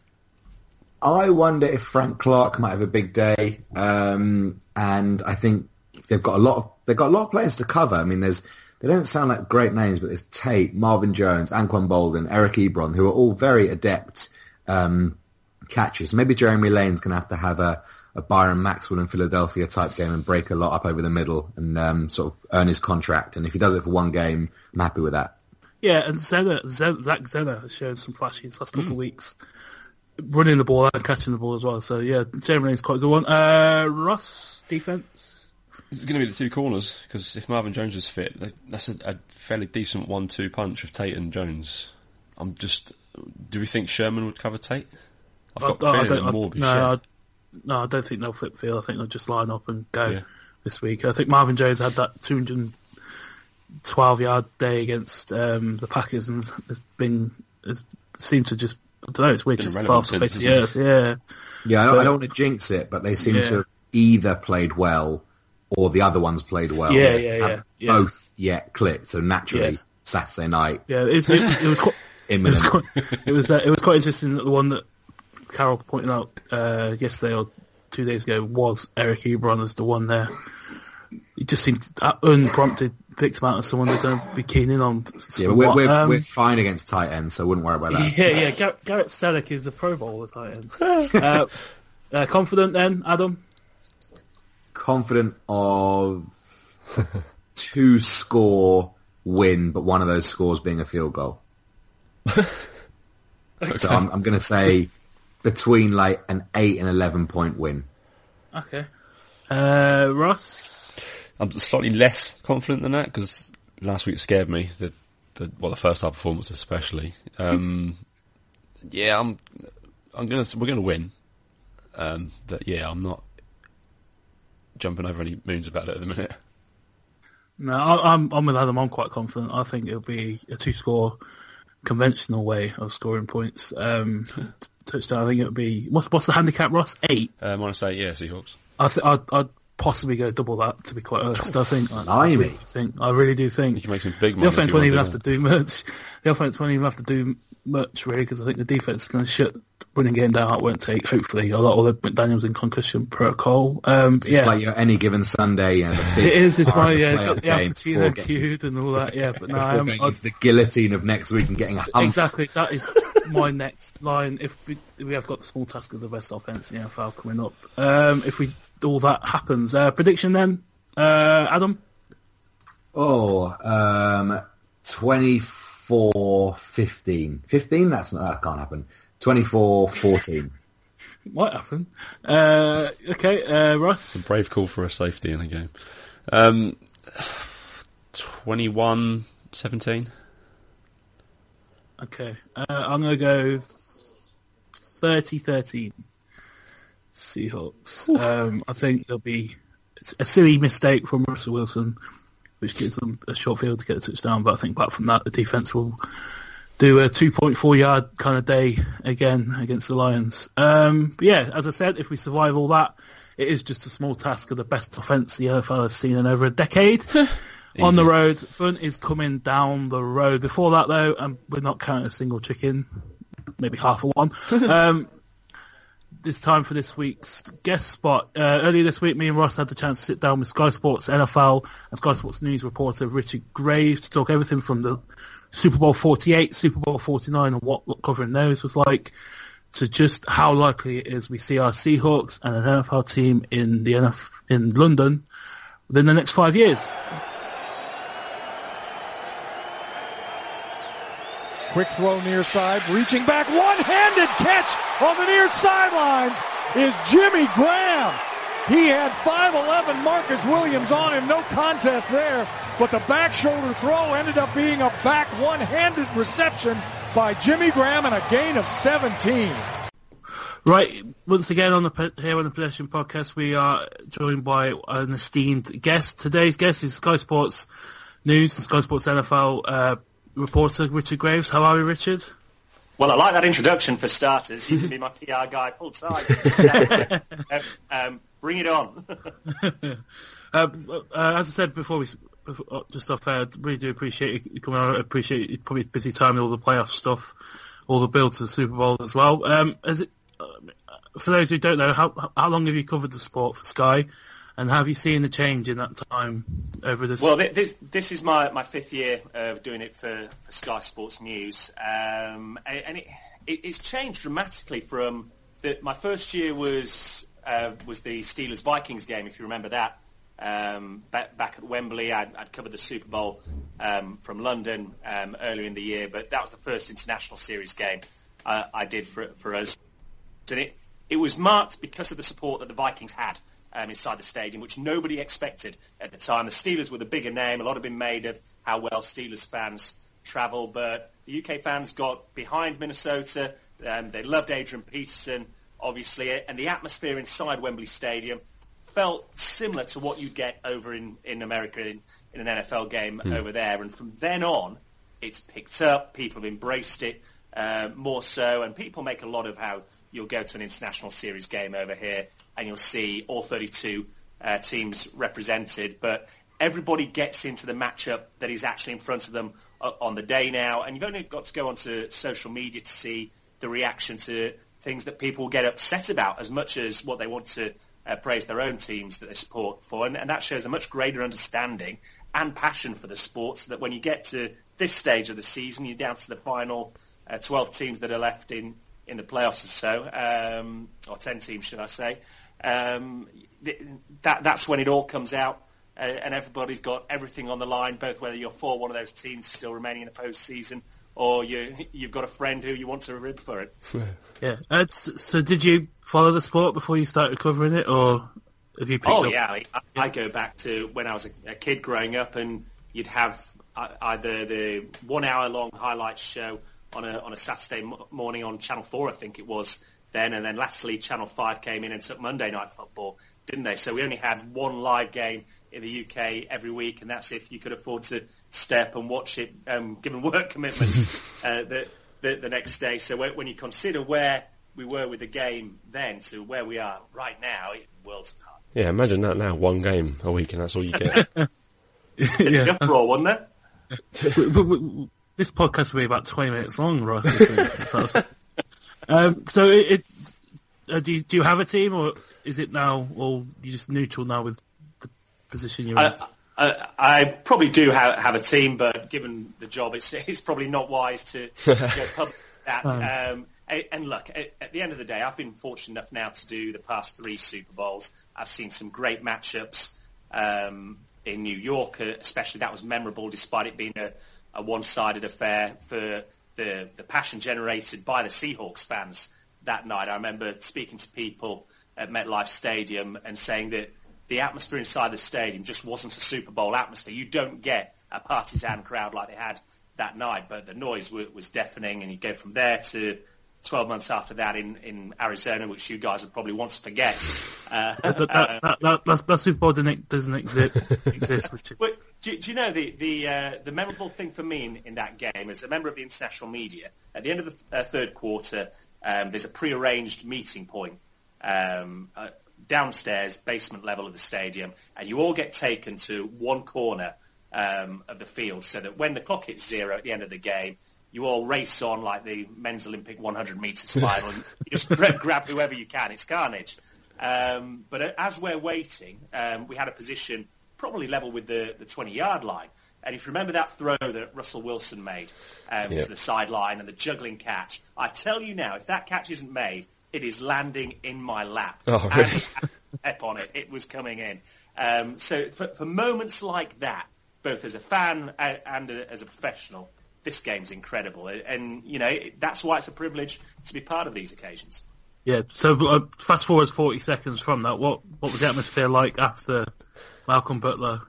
I wonder if Frank Clark might have a big day, um, and I think they've got a lot of they've got a lot of players to cover. I mean, there's they don't sound like great names, but there's Tate, Marvin Jones, Anquan Bolden, Eric Ebron, who are all very adept um, catchers. Maybe Jeremy Lane's going to have to have a, a Byron Maxwell in Philadelphia type game and break a lot up over the middle and um, sort of earn his contract. And if he does it for one game, I'm happy with that. Yeah, and Zena, Zen, Zach Zena has shown some flashes last couple mm. of weeks, running the ball and catching the ball as well. So yeah, Jeremy Lane's quite a good one. Uh, Ross, defence? It's going to be the two corners, because if Marvin Jones is fit, that's a, a fairly decent one two punch of Tate and Jones. I'm just... Do we think Sherman would cover Tate? I've got I, a I feeling don't, more will be no, Sherman. I, no, I don't think they'll flip field. I think they'll just line up and go Yeah. this week. I think Marvin Jones had that two hundred twelve yard day against um, the Packers and has been... Has seemed to just... I don't know, it's weird, Been just irrelevant off the face since, of the earth. Yeah. Yeah, I don't, But- I don't want to jinx it, but they seem Yeah. to have either played well or the other one's played well. Yeah, They yeah, haven't yeah, yeah. both yet clicked, so naturally Yeah. Saturday night. Yeah, it, it, it was quite... It was Imminent. quite, it was uh, it was quite interesting that the one that Carol pointed out uh, yesterday or two days ago was Eric Ebron as the one there. It just seemed uh, unprompted picked him out as someone they're going to be keen in on. Yeah, but we're, we're, Um, we're fine against tight ends, so I wouldn't worry about that. Yeah, yeah. Gar- Garrett Selleck is a Pro Bowler tight end. uh, uh, confident then, Adam? Confident of two score win, but one of those scores being a field goal. Okay. So I'm, I'm going to say between like an eight and eleven point win. Okay. Uh, Ross? I'm slightly less confident than that, because last week scared me, the, the well, the first half performance especially. Um, yeah, I'm. I'm gonna. We're gonna win. Um, but yeah, I'm not jumping over any moons about it at the minute. No, I, I'm I'm with Adam. I'm quite confident. I think it'll be a two-score conventional way of scoring points. Um, touchdown. I think it'll be what's what's the handicap, Ross? Eight. Um, I want to say yeah, Seahawks. I th- I'd, I'd possibly go double that. To be quite honest, I think. I, I Blimey. really think. I really do think. You can make some big The money. offense if you won't want even to have do to do much. The offense won't even have to do much really, because I think the defense is going to shut running game down. It won't take hopefully a lot of the McDaniels in concussion protocol. Um, It's yeah. like your any given Sunday and the big It is. It's part my of the yeah, playoff got the game Al before Pacino getting- feud and all that. Yeah, but no, before I'm, going I'd, into the guillotine of next week and getting a hump. exactly. That is my next line. If we, we have got the small task of the best offense in the N F L coming up, um, if we all that happens, uh, prediction then, uh, Adam. Oh, um, twenty-four twenty-four fifteen. fifteen? That's not, that can't happen. twenty-four fourteen. Might happen. Uh, okay, uh, Ross? A brave call for a safety in a game. Um, twenty-one seventeen. Okay, uh, I'm going to go thirty thirteen Seahawks. Um, I think there'll be it's a silly mistake from Russell Wilson, which gives them a short field to get a touchdown, but I think apart from that, the defense will do a two point four yard kind of day again against the Lions. Um, but yeah, as I said, if we survive all that, it is just a small task of the best offense the N F L has seen in over a decade. On the road, fun is coming down the road. Before that, though, um, we're not counting a single chicken, maybe half a one. um, it's time for this week's guest spot. Uh, earlier this week, me and Ross had the chance to sit down with Sky Sports N F L and Sky Sports News reporter Richard Graves to talk everything from the Super Bowl forty-eight, Super Bowl forty-nine, and what covering those was like, to just how likely it is we see our Seahawks and an N F L team in the N F L in London within the next five years. Quick throw near side, reaching back, one-handed catch on the near sidelines is Jimmy Graham. He had five eleven Marcus Williams on him, no contest there, but the back shoulder throw ended up being a back one-handed reception by Jimmy Graham and a gain of seventeen. Right, once again on the here on the Possession Podcast, we are joined by an esteemed guest. Today's guest is Sky Sports News and Sky Sports N F L uh, reporter Richard Graves. How are you, Richard? Well, I like that introduction for starters. You can be my P R guy full time. um, um, bring it on. uh, uh, as I said before, we before, just off air, really do appreciate you coming on. I appreciate you probably busy time with all the playoff stuff, all the build to the Super Bowl as well. Um, as it, uh, for those who don't know, how how long have you covered the sport for Sky? And have you seen the change in that time over this? Well, this this is my, my fifth year of doing it for, for Sky Sports News, um, and, and it, it it's changed dramatically from the, my first year was uh, was the Steelers Vikings game, if you remember that, um, back, back at Wembley. I'd, I'd covered the Super Bowl um, from London um, earlier in the year, but that was the first international series game uh, I did for for us, and it it was marked because of the support that the Vikings had Um, inside the stadium, which nobody expected at the time. The Steelers were the bigger name. A lot had been made of how well Steelers fans travel, but the U K fans got behind Minnesota. Um, they loved Adrian Peterson, obviously, and the atmosphere inside Wembley Stadium felt similar to what you'd get over in, in America in, in an N F L game mm. over there. And from then on, it's picked up. People have embraced it uh, more so, and people make a lot of how you'll go to an international series game over here and you'll see all thirty-two uh, teams represented, but everybody gets into the matchup that is actually in front of them uh, on the day now, and you've only got to go onto social media to see the reaction to things that people get upset about as much as what they want to uh, praise their own teams that they support for, and, and that shows a much greater understanding and passion for the sport, so that when you get to this stage of the season, you're down to the final uh, twelve teams that are left in in the playoffs or so, um, or ten teams, should I say. Um, th- that that's when it all comes out, uh, and everybody's got everything on the line, both whether you're for one of those teams still remaining in the postseason, or you, you've got a friend who you want to rib for it. Yeah. Uh, so did you follow the sport before you started covering it, or have you picked oh, up? yeah. I, I go back to when I was a, a kid growing up, and you'd have uh, either the one-hour-long highlights show on a on a Saturday morning on Channel four, I think it was then, and then lastly Channel five came in and took Monday Night Football, didn't they? So we only had one live game in the U K every week, and that's if you could afford to stay up and watch it, um, given work commitments uh, the, the the next day. So when you consider where we were with the game then to where we are right now, it's worlds apart. Yeah, imagine that now, one game a week, and that's all you get. Yeah, an uproar, wasn't there? This podcast will be about twenty minutes long, Ross. um, so, it, it, uh, do, you, do you have a team, or is it now, or you just neutral now with the position you're in? I, I, I probably do have, have a team, but given the job, it's it's probably not wise to, to go public with that. Um, and look, at, at the end of the day, I've been fortunate enough now to do the past three Super Bowls. I've seen some great matchups um, in New York, especially. That was memorable, despite it being a a one-sided affair for the, the passion generated by the Seahawks fans that night. I remember speaking to people at MetLife Stadium and saying that the atmosphere inside the stadium just wasn't a Super Bowl atmosphere. You don't get a partisan crowd like they had that night, but the noise w- was deafening, and you go from there to twelve months after that in, in Arizona, which you guys would probably want to forget. Uh, that, that, that, that, that, that Super Bowl doesn't, doesn't exist. exist which is... Well, do, do you know the the, uh, the memorable thing for me in, in that game, as a member of the international media, at the end of the th- uh, third quarter, um, there's a pre-arranged meeting point um, uh, downstairs, basement level of the stadium, and you all get taken to one corner um, of the field, so that when the clock hits zero at the end of the game, you all race on like the men's Olympic one hundred metres final, and you just grab, grab whoever you can. It's carnage. Um, but as we're waiting, um, we had a position probably level with the, the twenty-yard line. And if you remember that throw that Russell Wilson made um, yeah. to the sideline and the juggling catch, I tell you now, if that catch isn't made, it is landing in my lap. Oh, really? And step on it. It was coming in. Um, so for, for moments like that, both as a fan and, and as a professional, this game's incredible, and you know that's why it's a privilege to be part of these occasions. Yeah. So uh, fast forward forty seconds from that. What what was the atmosphere like after Malcolm Butler?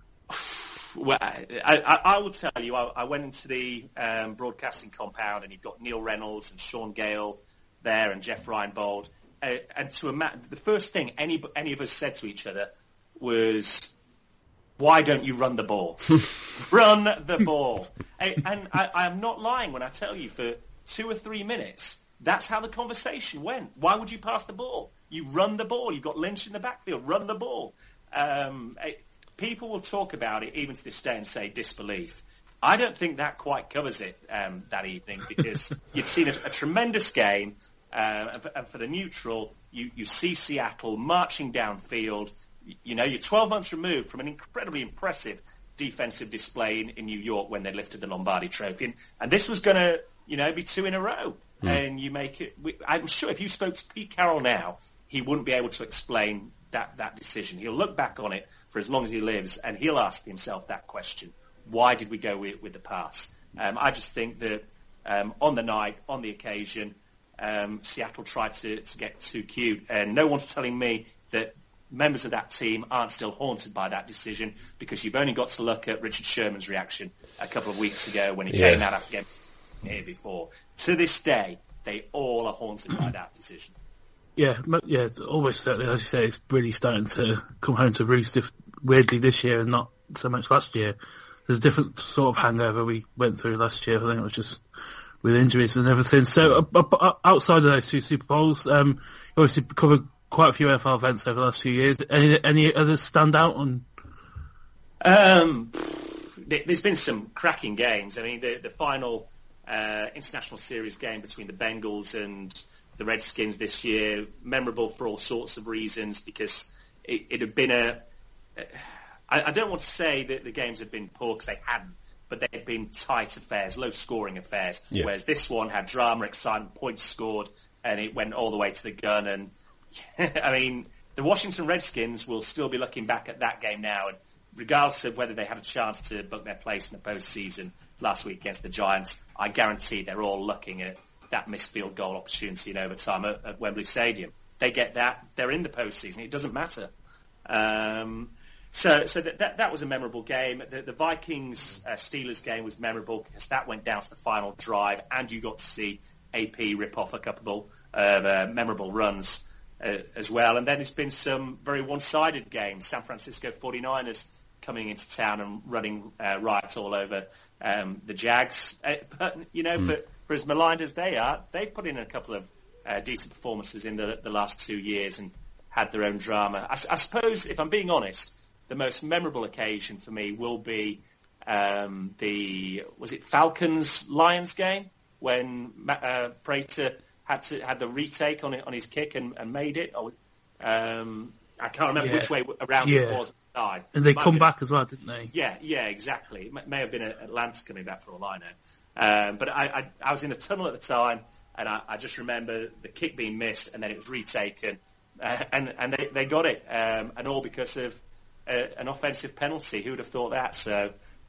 Well, I, I, I will tell you, I, I went into the um, broadcasting compound, and you've got Neil Reynolds and Sean Gale there, and Jeff Reinbold, uh, and to imagine, the first thing any any of us said to each other was, why don't you run the ball? Run the ball. And, and I, I am not lying when I tell you, for two or three minutes, that's how the conversation went. Why would you pass the ball? You run the ball. You've got Lynch in the backfield. Run the ball. Um, it, people will talk about it even to this day and say disbelief. I don't think that quite covers it um, that evening, because you'd seen a, a tremendous game, uh, and, for, and for the neutral, you, you see Seattle marching downfield. You know, you're twelve months removed from an incredibly impressive defensive display in, in New York when they lifted the Lombardi Trophy. And, and this was going to, you know, be two in a row. Mm. And you make it... We, I'm sure if you spoke to Pete Carroll now, he wouldn't be able to explain that, that decision. He'll look back on it for as long as he lives, and he'll ask himself that question. Why did we go with, with the pass? Um, I just think that um, on the night, on the occasion, um, Seattle tried to, to get too cute. And no one's telling me that members of that team aren't still haunted by that decision, because you've only got to look at Richard Sherman's reaction a couple of weeks ago when he yeah. came out after getting here before. To this day, they all are haunted by that decision. Yeah, yeah, almost certainly. As you say, it's really starting to come home to roost, if weirdly this year and not so much last year. There's a different sort of hangover we went through last year. I think it was just with injuries and everything. So uh, uh, outside of those two Super Bowls, um, you obviously covered quite a few N F L events over the last few years. Any any others stand out on? Um, there's been some cracking games. I mean, the the final uh, international series game between the Bengals and the Redskins this year, memorable for all sorts of reasons, because it, it had been a. I, I don't want to say that the games had been poor, because they hadn't, but they had been tight affairs, low-scoring affairs. Yeah. Whereas this one had drama, excitement, points scored, and it went all the way to the gun. And I mean, the Washington Redskins will still be looking back at that game now, and regardless of whether they had a chance to book their place in the postseason last week against the Giants, I guarantee they're all looking at that missed field goal opportunity in overtime at, at Wembley Stadium. They get that, they're in the postseason. It doesn't matter. Um, so, so that, that that was a memorable game. The, the Vikings uh, Steelers game was memorable because that went down to the final drive, and you got to see A P rip off a couple of uh, memorable runs uh, as well. And then there's been some very one-sided games. San Francisco forty-niners coming into town and running uh, riots all over um, the Jags. Uh, but you know, mm. for, for as maligned as they are, they've put in a couple of uh, decent performances in the, the last two years and had their own drama. I, I suppose, if I'm being honest, the most memorable occasion for me will be um, the was it Falcons Lions game when uh, Prater had to had the retake on it on his kick and, and made it. Or, um, I can't remember yeah. which way around yeah. it was. At the and they Might come been, back as well, didn't they? Yeah, yeah, exactly. It may, may have been Atlanta coming back for all I know. Um, but I, I, I was in the tunnel at the time, and I, I just remember the kick being missed, and then it was retaken, uh, and and they, they got it, um, and all because of uh, an offensive penalty. Who would have thought that? So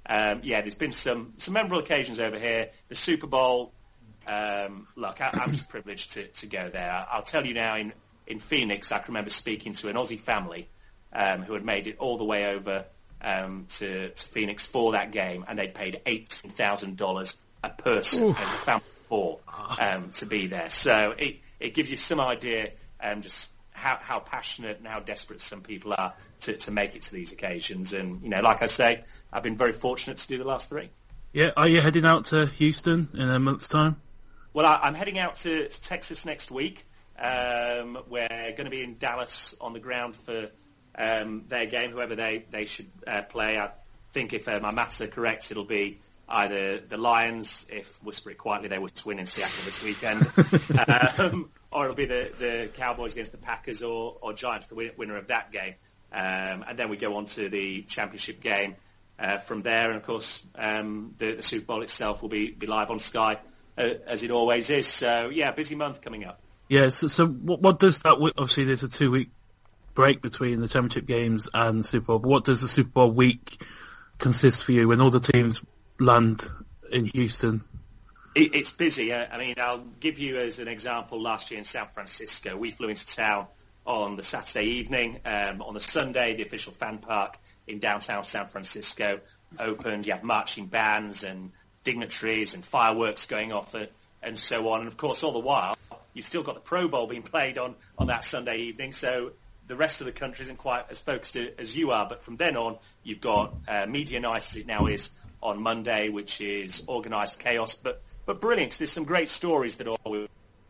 um, yeah, there's been some, some memorable occasions over here. The Super Bowl, um, look, I, I'm just privileged to, to go there. I'll tell you now, in, in Phoenix, I can remember speaking to an Aussie family um, who had made it all the way over um, to, to Phoenix for that game, and they paid eighteen thousand dollars a person as a family for um, to be there. So it, it gives you some idea um, just how, how passionate and how desperate some people are to, to make it to these occasions. And, you know, like I say, I've been very fortunate to do the last three. Yeah, are you heading out to Houston in a month's time? Well, I, I'm heading out to, to Texas next week. Um, we're going to be in Dallas on the ground for um, their game, whoever they, they should uh, play. I think if uh, my maths are correct, it'll be either the Lions, if whisper it quietly, they were to win in Seattle this weekend, um, or it'll be the, the Cowboys against the Packers or, or Giants, the win- winner of that game. Um, and then we go on to the championship game uh, from there. And, of course, um, the, the Super Bowl itself will be, be live on Sky, uh, as it always is. So, yeah, busy month coming up. Yeah, so, so what, what does that... Obviously, there's a two-week break between the championship games and Super Bowl, but what does the Super Bowl week consist for you when all the teams land in Houston? It, it's busy. Uh, I mean, I'll give you as an example, last year in San Francisco, we flew into town on the Saturday evening. Um, on the Sunday, the official fan park in downtown San Francisco opened. You have marching bands and dignitaries and fireworks going off and, and so on. And, of course, all the while, you've still got the Pro Bowl being played on, on that Sunday evening, so the rest of the country isn't quite as focused as you are. But from then on, you've got uh, Media Night, as it now is, on Monday, which is organised chaos, but but brilliant, because there's some great stories that always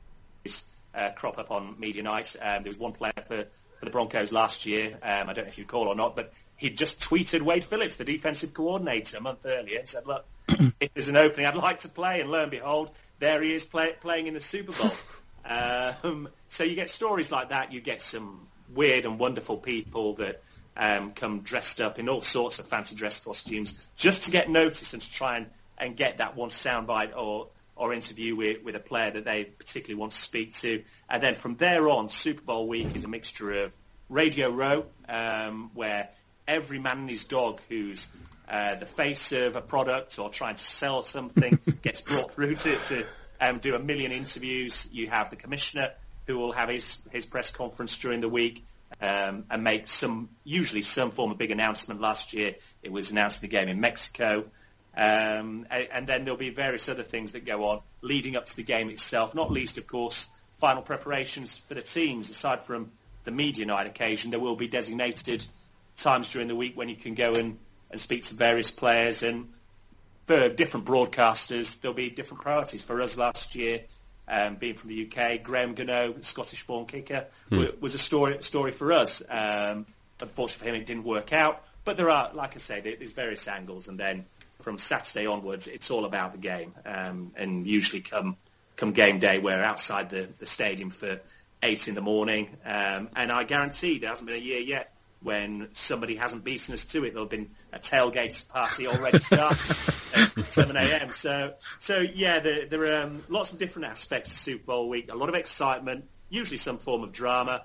uh, crop up on Media Night. Um, there was one player for, for the Broncos last year, um, I don't know if you recall or not, but he just tweeted Wade Phillips, the defensive coordinator, a month earlier, and said, look, if there's an opening, I'd like to play, and lo and behold, there he is play, playing in the Super Bowl. um, so you get stories like that, you get some weird and wonderful people that Um, come dressed up in all sorts of fancy dress costumes just to get noticed and to try and, and get that one soundbite or, or interview with, with a player that they particularly want to speak to. And then from there on, Super Bowl week is a mixture of Radio Row, um, where every man and his dog who's uh, the face of a product or trying to sell something gets brought through to, to um, do a million interviews. You have the commissioner who will have his, his press conference during the week. Um, and make some, usually some form of big announcement. Last year it was announcing the game in Mexico. Um, and, and then there'll be various other things that go on leading up to the game itself, not least, of course, final preparations for the teams. Aside from the Media Night occasion, there will be designated times during the week when you can go and, and speak to various players. And for different broadcasters, there'll be different priorities. For us last year, Um, being from the U K, Graham Gano, Scottish-born kicker, hmm. w- was a story story for us. Um, unfortunately for him, it didn't work out. But there are, like I say, there's various angles. And then from Saturday onwards, it's all about the game. Um, and usually come come game day, we're outside the, the stadium for eight in the morning. Um, and I guarantee there hasn't been a year yet when somebody hasn't beaten us to it. There'll have been a tailgate party already started at seven a.m. So, so yeah, there, there are um, lots of different aspects to Super Bowl week. A lot of excitement, usually some form of drama.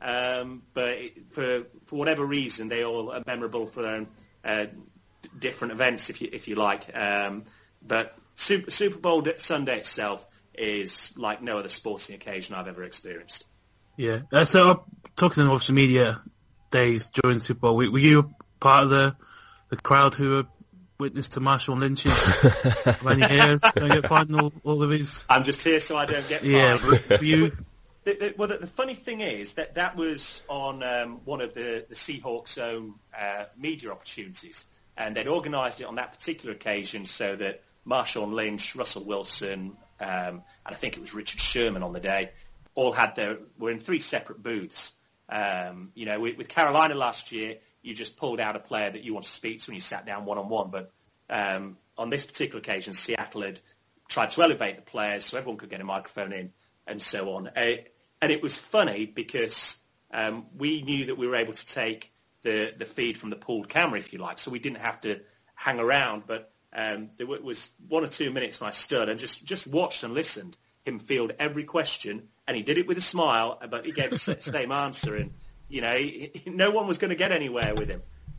Um, but it, for for whatever reason, they all are memorable for their own uh, different events, if you if you like. Um, but Super, Super Bowl Sunday itself is like no other sporting occasion I've ever experienced. Yeah. Uh, so, uh, talking of the media days during Super Bowl week, were you part of the the crowd who were witness to Marshawn Lynch's many years? Don't get fined all, all of his. I'm just here so I don't get fined. Yeah, were you? The, the, well, the, the funny thing is that that was on um, one of the, the Seahawks' own uh, media opportunities, and they'd organised it on that particular occasion so that Marshawn Lynch, Russell Wilson, um, and I think it was Richard Sherman on the day, all had their were in three separate booths. Um, you know, with, with Carolina last year, you just pulled out a player that you want to speak to and you sat down one-on-one. But um, on this particular occasion, Seattle had tried to elevate the players so everyone could get a microphone in and so on. Uh, and it was funny because um, we knew that we were able to take the, the feed from the pooled camera, if you like, so we didn't have to hang around. But um, there was one or two minutes when I stood and just, just watched and listened him field every question, and he did it with a smile, but he gave the same answer, and you know, he, he, no one was going to get anywhere with him.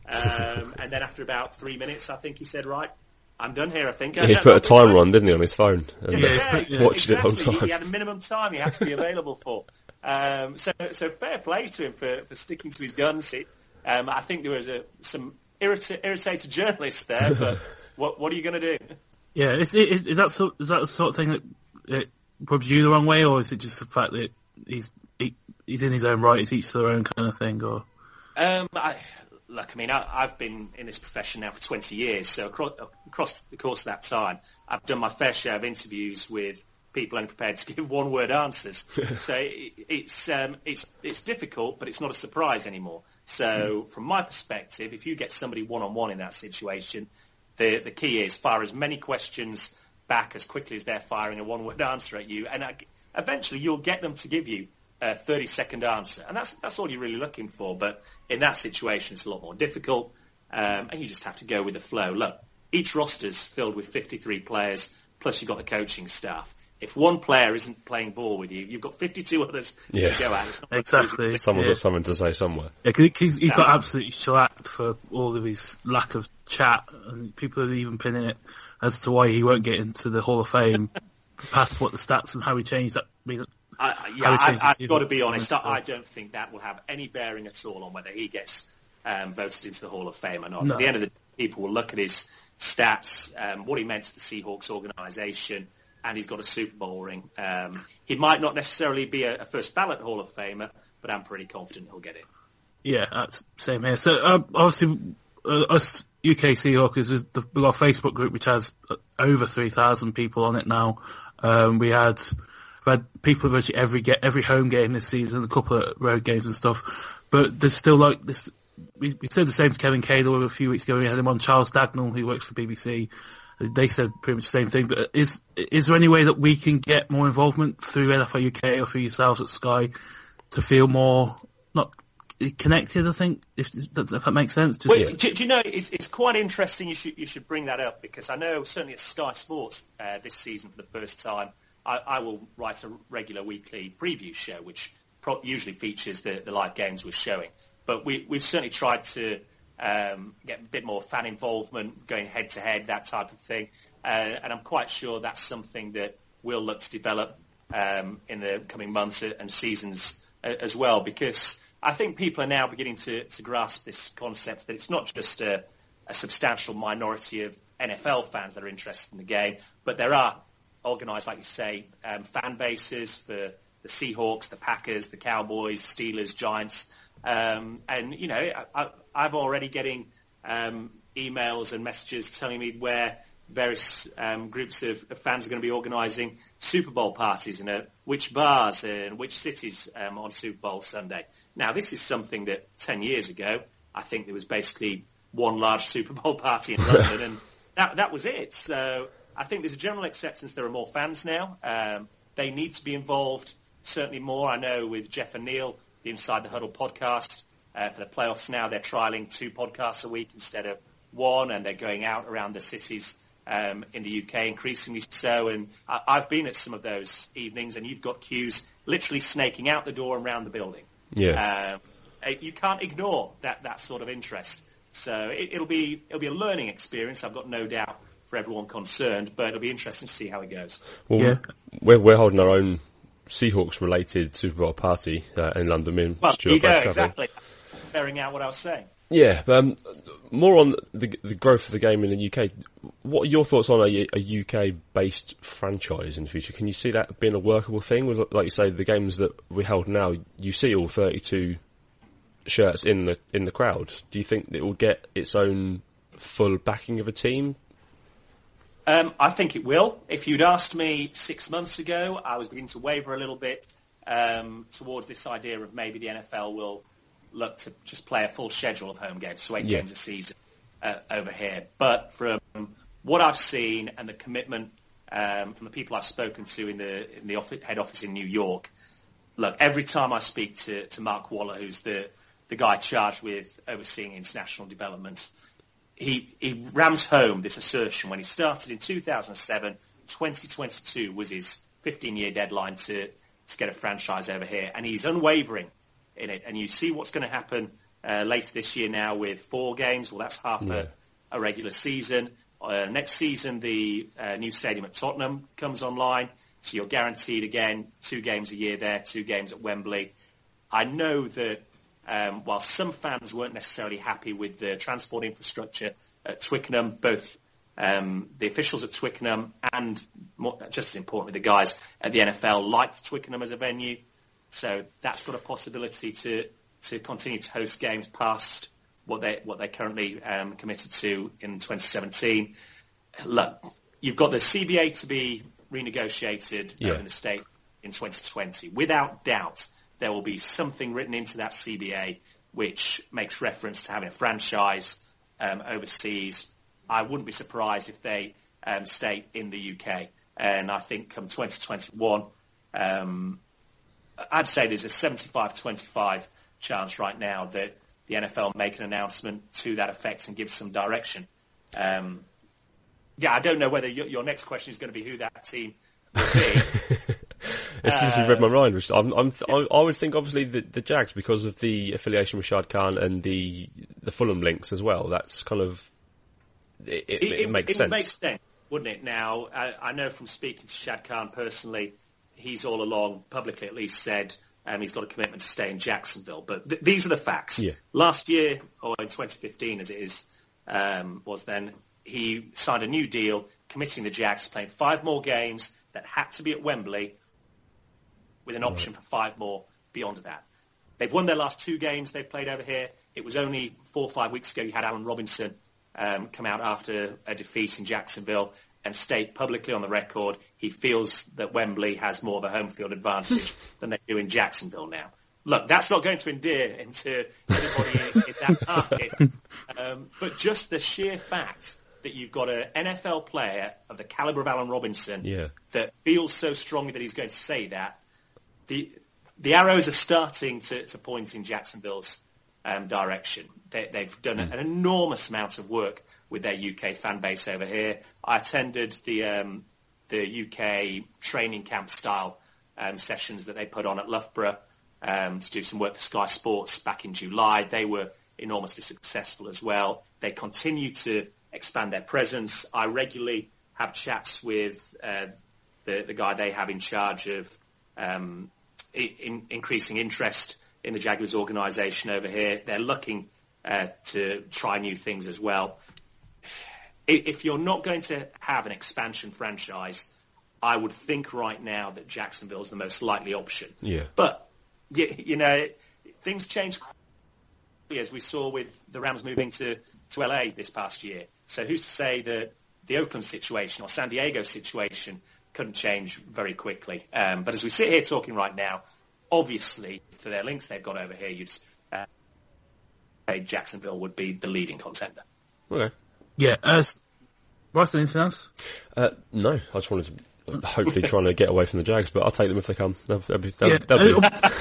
Um, and then after about three minutes, I think he said, "Right, I'm done here, I think." Yeah, he put a timer on, didn't he, on his phone? And yeah, yeah, watched exactly. it the whole time. He had a minimum time he had to be available for. Um, so, so fair play to him for, for sticking to his guns. It, um, I think there was a, some irrita- irritated journalists there, but what what are you going to do? Yeah, is, is, is that so, is that the sort of thing that it rubs you the wrong way, or is it just the fact that he's he, he's in his own right, it's each to their own kind of thing? Or um, I, look, I mean, I, I've been in this profession now for twenty years, so across, across the course of that time, I've done my fair share of interviews with people only prepared to give one-word answers. So it, it's um, it's it's difficult, but it's not a surprise anymore. So from my perspective, if you get somebody one-on-one in that situation, the the key is fire as many questions back as quickly as they're firing a one-word answer at you, and I, eventually you'll get them to give you a thirty-second answer, and that's that's all you're really looking for. But in that situation, it's a lot more difficult, um, and you just have to go with the flow. Look, each roster's filled with fifty-three players, plus you've got the coaching staff. If one player isn't playing ball with you, you've got fifty-two others yeah. to go at. It's not exactly. Someone's yeah. got something to say somewhere. Yeah, cause he's, he's got absolutely shellacked for all of his lack of chat, and people are even pinning it as to why he won't get into the Hall of Fame past what the stats and how he changed that. I mean, I, yeah, I, I've got to be honest. I, I don't think that will have any bearing at all on whether he gets um, voted into the Hall of Fame or not. No. At the end of the day, people will look at his stats, um, what he meant to the Seahawks organisation, and he's got a Super Bowl ring. Um, he might not necessarily be a, a first ballot Hall of Famer, but I'm pretty confident he'll get it. Yeah, that's same here. So uh, obviously, uh, us U K Seahawkers, is the, we've got a Facebook group which has over three thousand people on it now. Um, we had we had people virtually every get every home game this season, a couple of road games and stuff. But there's still like this. We, we said the same to Kevin Cadle a few weeks ago. We had him on. Charles Dagnall, who works for B B C. They said pretty much the same thing. But is is there any way that we can get more involvement through N F L U K or through yourselves at Sky to feel more not connected? I think if, if that makes sense. Just, well, yeah. do, do you know it's it's quite interesting. You should you should bring that up, because I know certainly at Sky Sports uh, this season for the first time, I, I will write a regular weekly preview show, which pro- usually features the, the live games we're showing. But we we've certainly tried to um, get a bit more fan involvement, going head to head, that type of thing. Uh, and I'm quite sure that's something that we'll look to develop um, in the coming months and seasons as well, because I think people are now beginning to, to grasp this concept that it's not just a, a substantial minority of N F L fans that are interested in the game, but there are organised, like you say, um, fan bases for the Seahawks, the Packers, the Cowboys, Steelers, Giants. Um, and, you know, I, I, I'm already getting um, emails and messages telling me where various um, groups of, of fans are going to be organising Super Bowl parties and uh, which bars and which cities um, on Super Bowl Sunday. Now, this is something that ten years ago, I think there was basically one large Super Bowl party in London, and that, that was it. So I think there's a general acceptance there are more fans now. Um, they need to be involved, certainly more. I know with Jeff and Neil, the Inside the Huddle podcast, uh, for the playoffs now, they're trialling two podcasts a week instead of one, and they're going out around the cities um, in the U K increasingly so. And I, I've been at some of those evenings, and you've got queues literally snaking out the door and around the building. Yeah, uh, you can't ignore that, that sort of interest. So it, it'll be it'll be a learning experience, I've got no doubt, for everyone concerned. But it'll be interesting to see how it goes. Well, yeah. we're we're holding our own Seahawks-related Super Bowl party uh, in London. Me and well, Stuart there you go, both exactly. Bearing out what I was saying. Yeah, um, more on the the growth of the game in the U K. What are your thoughts on a, a U K-based franchise in the future? Can you see that being a workable thing? With, like you say, the games that we held now, you see all thirty-two shirts in the in the crowd. Do you think it will get its own full backing of a team? Um, I think it will. If you'd asked me six months ago, I was beginning to waver a little bit um, towards this idea of maybe the N F L will look to just play a full schedule of home games, so eight yeah. games a season uh, over here. But from what I've seen and the commitment um, from the people I've spoken to in the in the office, head office in New York, look, every time I speak to, to Mark Waller, who's the, the guy charged with overseeing international development, he, he rams home this assertion when he started in two thousand seven, twenty twenty-two was his fifteen-year deadline to, to get a franchise over here, and he's unwavering in it. And you see what's going to happen uh, later this year now with four games. Well, that's half yeah. a, a regular season. Uh, next season, the uh, new stadium at Tottenham comes online, so you're guaranteed again two games a year there, two games at Wembley. I know that um, while some fans weren't necessarily happy with the transport infrastructure at Twickenham, both um, the officials at Twickenham and, more, just as importantly, the guys at the N F L liked Twickenham as a venue, so that's got a possibility to to continue to host games past what they what they're currently um, committed to in twenty seventeen. Look, you've got the C B A to be renegotiated yeah. over in the States in twenty twenty. Without doubt, there will be something written into that C B A which makes reference to having a franchise um, overseas. I wouldn't be surprised if they um, stay in the U K. And I think come twenty twenty-one, um, I'd say there's a seventy-five twenty-five chance right now that the N F L make an announcement to that effect and give some direction. Um, yeah, I don't know whether your, your next question is going to be who that team will be. It's just you read my mind. Which I'm, I'm, I, I would think obviously the, the Jags, because of the affiliation with Shad Khan and the the Fulham links as well. That's kind of it, it, it, it makes it sense. It makes sense, wouldn't it? Now, I, I know from speaking to Shad Khan personally, he's all along publicly at least said um, he's got a commitment to stay in Jacksonville. But th- these are the facts. Yeah. Last year, or in twenty fifteen, as it is um, was then, he signed a new deal committing the Jags to playing five more games that had to be at Wembley, with an option right. for five more beyond that. They've won their last two games they've played over here. It was only four or five weeks ago you had Allen Robinson um, come out after a defeat in Jacksonville and state publicly on the record he feels that Wembley has more of a home field advantage than they do in Jacksonville now. Look, that's not going to endear into anybody in, in that market, um, but just the sheer fact that you've got an N F L player of the caliber of Allen Robinson yeah. that feels so strongly that he's going to say that, The the arrows are starting to, to point in Jacksonville's um, direction. They, they've done mm. an enormous amount of work with their U K fan base over here. I attended the um, the U K training camp style um, sessions that they put on at Loughborough um, to do some work for Sky Sports back in July. They were enormously successful as well. They continue to expand their presence. I regularly have chats with uh, the, the guy they have in charge of Um, in, increasing interest in the Jaguars organisation over here. They're looking uh, to try new things as well. If you're not going to have an expansion franchise, I would think right now that Jacksonville is the most likely option. Yeah. But, you, you know, things change as we saw with the Rams moving to, to L A this past year. So who's to say that the Oakland situation or San Diego situation couldn't change very quickly. Um, but as we sit here talking right now, obviously, for their links they've got over here, you'd uh, say Jacksonville would be the leading contender. Okay. Yeah. Uh, Ross, anything else? Uh, no, I just wanted to hopefully trying to get away from the Jags, but I'll take them if they come. They'll, they'll be, they'll, yeah. they'll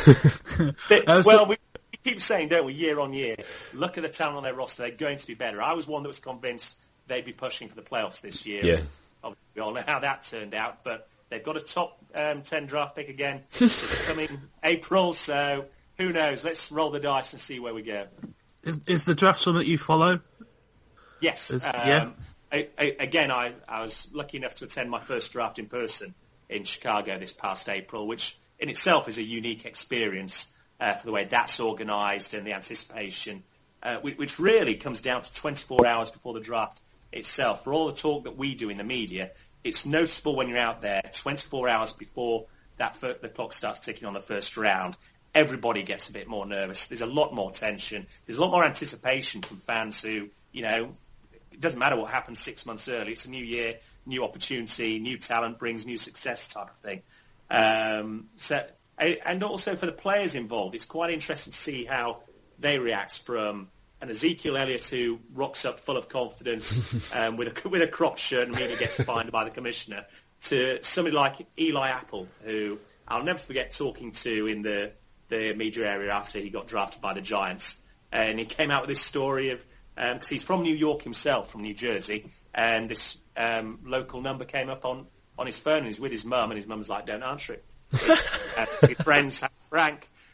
be. uh, well, we keep saying, don't we, year on year, look at the talent on their roster, they're going to be better. I was one that was convinced they'd be pushing for the playoffs this year. Yeah. We all know how that turned out, but they've got a top um, ten draft pick again. It's coming April, so who knows? Let's roll the dice and see where we go. Is, is the draft something that you follow? Yes. Is, um, yeah. I, I, again, I, I was lucky enough to attend my first draft in person in Chicago this past April, which in itself is a unique experience uh, for the way that's organised and the anticipation, uh, which, which really comes down to twenty-four hours before the draft itself. For all the talk that we do in the media, it's noticeable when you're out there twenty-four hours before that fir- the clock starts ticking on the first round. Everybody gets a bit more nervous. There's a lot more tension. There's a lot more anticipation from fans who, you know, it doesn't matter what happens six months early. It's a new year, new opportunity, new talent brings new success type of thing. Um, so, and also for the players involved, it's quite interesting to see how they react from and Ezekiel Elliott, who rocks up full of confidence um, with a with a crop shirt and immediately gets fined by the commissioner, to somebody like Eli Apple, who I'll never forget talking to in the, the media area after he got drafted by the Giants. And he came out with this story of, because um, he's from New York himself, from New Jersey, and this um, local number came up on, on his phone, and he's with his mum, and his mum's like, don't answer it. It's, uh, your friends have a prank.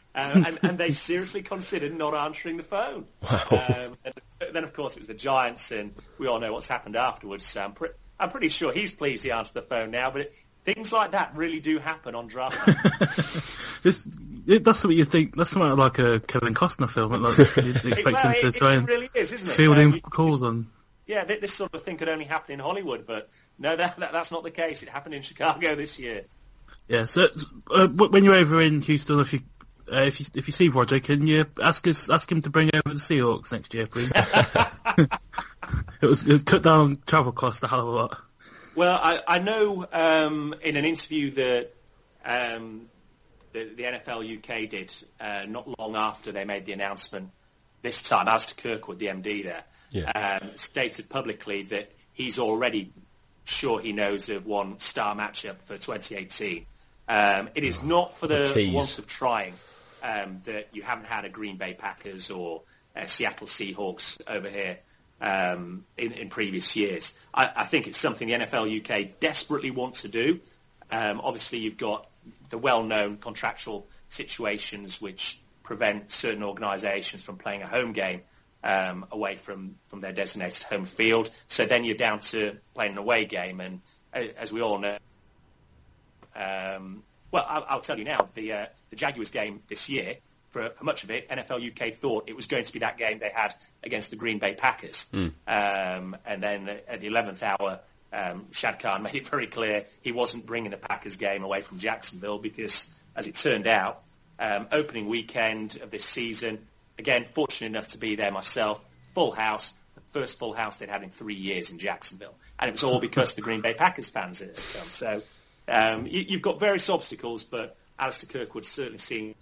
Um, and, and they seriously considered not answering the phone. Wow. Um, and then, of course, it was the Giants, and we all know what's happened afterwards. So I'm, pre- I'm pretty sure he's pleased he answered the phone now, but it, things like that really do happen on draft night. this, it, that's what you think. That's something like a Kevin Costner film. Like, you expect well, him to it, try it and really is, isn't it? fielding Um, calls on. Yeah, th- this sort of thing could only happen in Hollywood, but no, that, that that's not the case. It happened in Chicago this year. Yeah, so uh, when you're over in Houston, if you uh, if you if you see Roger, can you ask us ask him to bring over the Seahawks next year, please? it was it cut down travel costs a hell of a lot. Well, I, I know um, in an interview that um, the, the N F L U K did uh, not long after they made the announcement this time, Alistair Kirkwood, the M D there, yeah. um, stated publicly that he's already sure he knows of one star matchup for twenty eighteen. Um, it is not for the, the want of trying um, that you haven't had a Green Bay Packers or a Seattle Seahawks over here um, in, in previous years. I, I think it's something the N F L U K desperately wants to do. Um, obviously, you've got the well-known contractual situations which prevent certain organisations from playing a home game um, away from, from their designated home field. So then you're down to playing an away game, and uh, as we all know, Um, well, I'll, I'll tell you now, the uh, the Jaguars game this year, for, for much of it, N F L U K thought it was going to be that game they had against the Green Bay Packers. Mm. Um, and then at the eleventh hour, um, Shad Khan made it very clear he wasn't bringing the Packers game away from Jacksonville because, as it turned out, um, opening weekend of this season, again, fortunate enough to be there myself, full house, the first full house they'd had in three years in Jacksonville. And it was all because the Green Bay Packers fans had come. So Um, you, you've got various obstacles, but Alistair Kirkwood certainly seems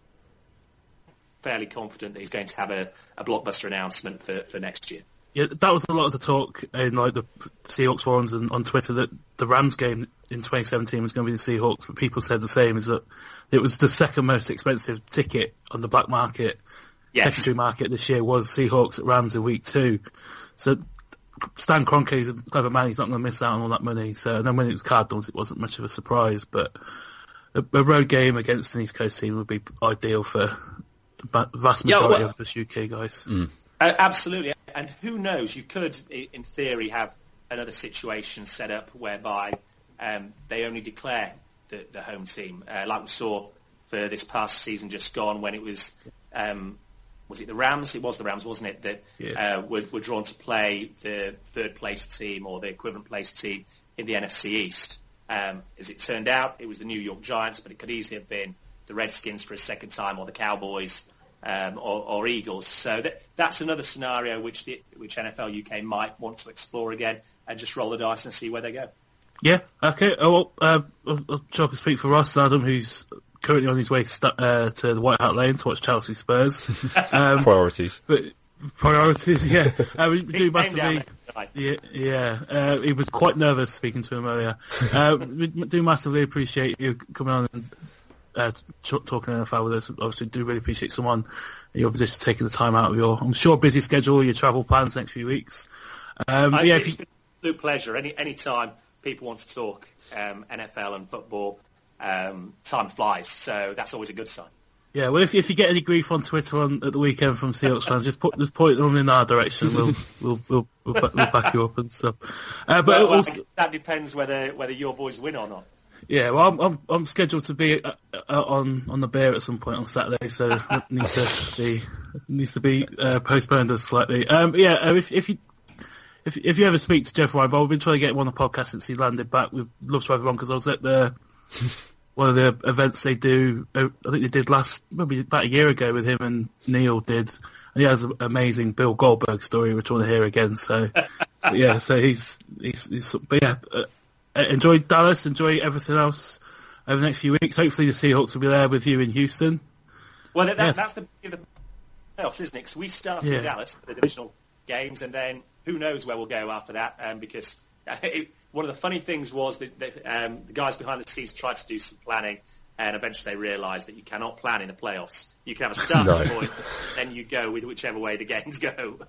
fairly confident that he's going to have a, a blockbuster announcement for, for next year. Yeah, that was a lot of the talk in like the Seahawks forums and on Twitter that the Rams game in twenty seventeen was going to be the Seahawks, but people said the same, is that it was the second most expensive ticket on the black market, yes. secondary market this year was Seahawks at Rams in week two. So Stan Kroenke's a clever man, he's not going to miss out on all that money. So and then when it was Cardinals, it wasn't much of a surprise, but a, a road game against an East Coast team would be ideal for the vast majority yeah, well, of us U K guys. Mm. Uh, absolutely, and who knows, you could, in theory, have another situation set up whereby um, they only declare the, the home team, uh, like we saw for this past season just gone when it was... Um, Was it the Rams? It was the Rams, wasn't it, that yeah. uh, were, were drawn to play the third-place team or the equivalent-place team in the N F C East. Um, as it turned out, it was the New York Giants, but it could easily have been the Redskins for a second time or the Cowboys um, or, or Eagles. So that, that's another scenario which the, which N F L U K might want to explore again and just roll the dice and see where they go. Yeah, okay. Oh, well, uh, I'll, I'll try to speak for Ross Adam, who's currently on his way st- uh, to the White Hart Lane to watch Chelsea Spurs. Um, priorities. But priorities, yeah. Uh, we do massively. Yeah, yeah. Uh, he was quite nervous speaking to him earlier. Uh, we do massively appreciate you coming on and uh, t- talking N F L with us. Obviously, do really appreciate someone in your position taking the time out of your, I'm sure, busy schedule, your travel plans next few weeks. Um, I, yeah, it's if you, been an absolute pleasure. Any any time people want to talk um, N F L and football, um, time flies. So that's always a good sign. Yeah, well, if if you get any grief on Twitter on at the weekend from Seahawks fans, just put just point them in our direction. We'll we'll we'll, we'll, back, we'll back you up and stuff. Uh, but well, well, also, that depends whether whether your boys win or not. Yeah, well, I'm I'm, I'm scheduled to be uh, uh, on on the beer at some point on Saturday, so it needs to be needs to be uh, postponed slightly. Um, yeah, uh, if if you. If if you ever speak to Jeff Reinbold, we've been trying to get him on the podcast since he landed back. We'd love to have him on because I was at the one of the events they do. I think they did last maybe about a year ago with him and Neil did. And he has an amazing Bill Goldberg story which I want to hear again. So yeah, so he's he's, he's but yeah, uh, enjoy Dallas, enjoy everything else over the next few weeks. Hopefully the Seahawks will be there with you in Houston. Well, that, yeah. that's the the playoffs, isn't it? Because we start in yeah. Dallas for the divisional games, and then who knows where we'll go after that, um, because it, one of the funny things was that, that um, the guys behind the scenes tried to do some planning, and eventually they realised that you cannot plan in the playoffs. You can have a starting no. point, then you go with whichever way the games go.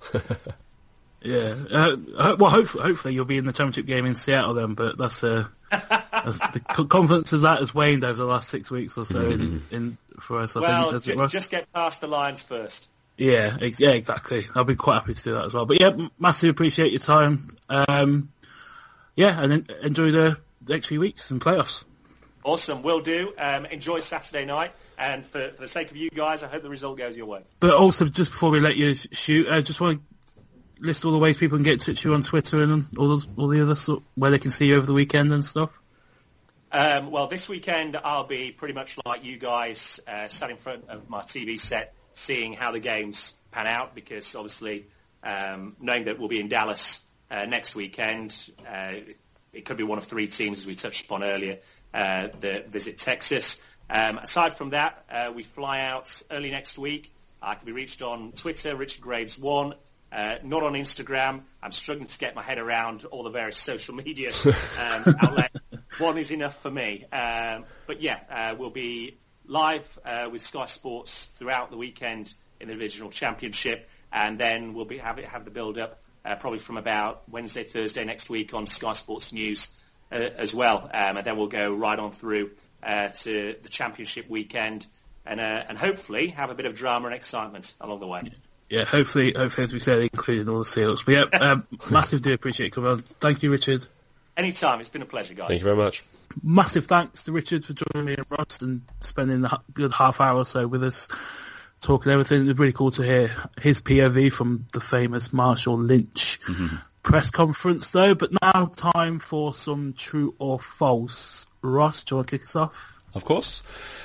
Yeah, uh, well, hopefully, hopefully you'll be in the championship game in Seattle then, but that's, uh, that's the confidence of that has waned over the last six weeks or so mm-hmm. in, in for us. I well, think, as ju- it was. just get past the Lions first. Yeah, ex- yeah, exactly. I'll be quite happy to do that as well. But yeah, massively appreciate your time. Um, yeah, and then enjoy the next few weeks and playoffs. Awesome, will do. Um, enjoy Saturday night, and for, for the sake of you guys, I hope the result goes your way. But also, just before we let you sh- shoot, I just want to list all the ways people can get in touch with you on Twitter and all those, all the other sort, where they can see you over the weekend and stuff. Um, well, this weekend I'll be pretty much like you guys, uh, sat in front of my T V set, seeing how the games pan out, because obviously, um, knowing that we'll be in Dallas uh, next weekend, uh, it could be one of three teams, as we touched upon earlier, uh, that visit Texas. Um, aside from that, uh, we fly out early next week. I can be reached on Twitter, Richard Graves one, uh, not on Instagram. I'm struggling to get my head around all the various social media um, outlets. One is enough for me. Um, but yeah, uh, we'll be live uh, with Sky Sports throughout the weekend in the Divisional Championship, and then we'll be have it have the build-up uh, probably from about Wednesday, Thursday next week on Sky Sports News uh, as well, um, and then we'll go right on through uh, to the Championship weekend, and uh, and hopefully have a bit of drama and excitement along the way. Yeah, hopefully, hopefully as we said, including all the Seahawks. But yeah, um, massive do appreciate you coming on. Thank you, Richard. Anytime, it's been a pleasure, guys. Thank you very much. Massive thanks to Richard for joining me and Ross and spending a good half hour or so with us, talking everything. It was really cool to hear his P O V from the famous Marshall Lynch mm-hmm. press conference, though. But now, time for some true or false. Ross, do you want to kick us off? Of course.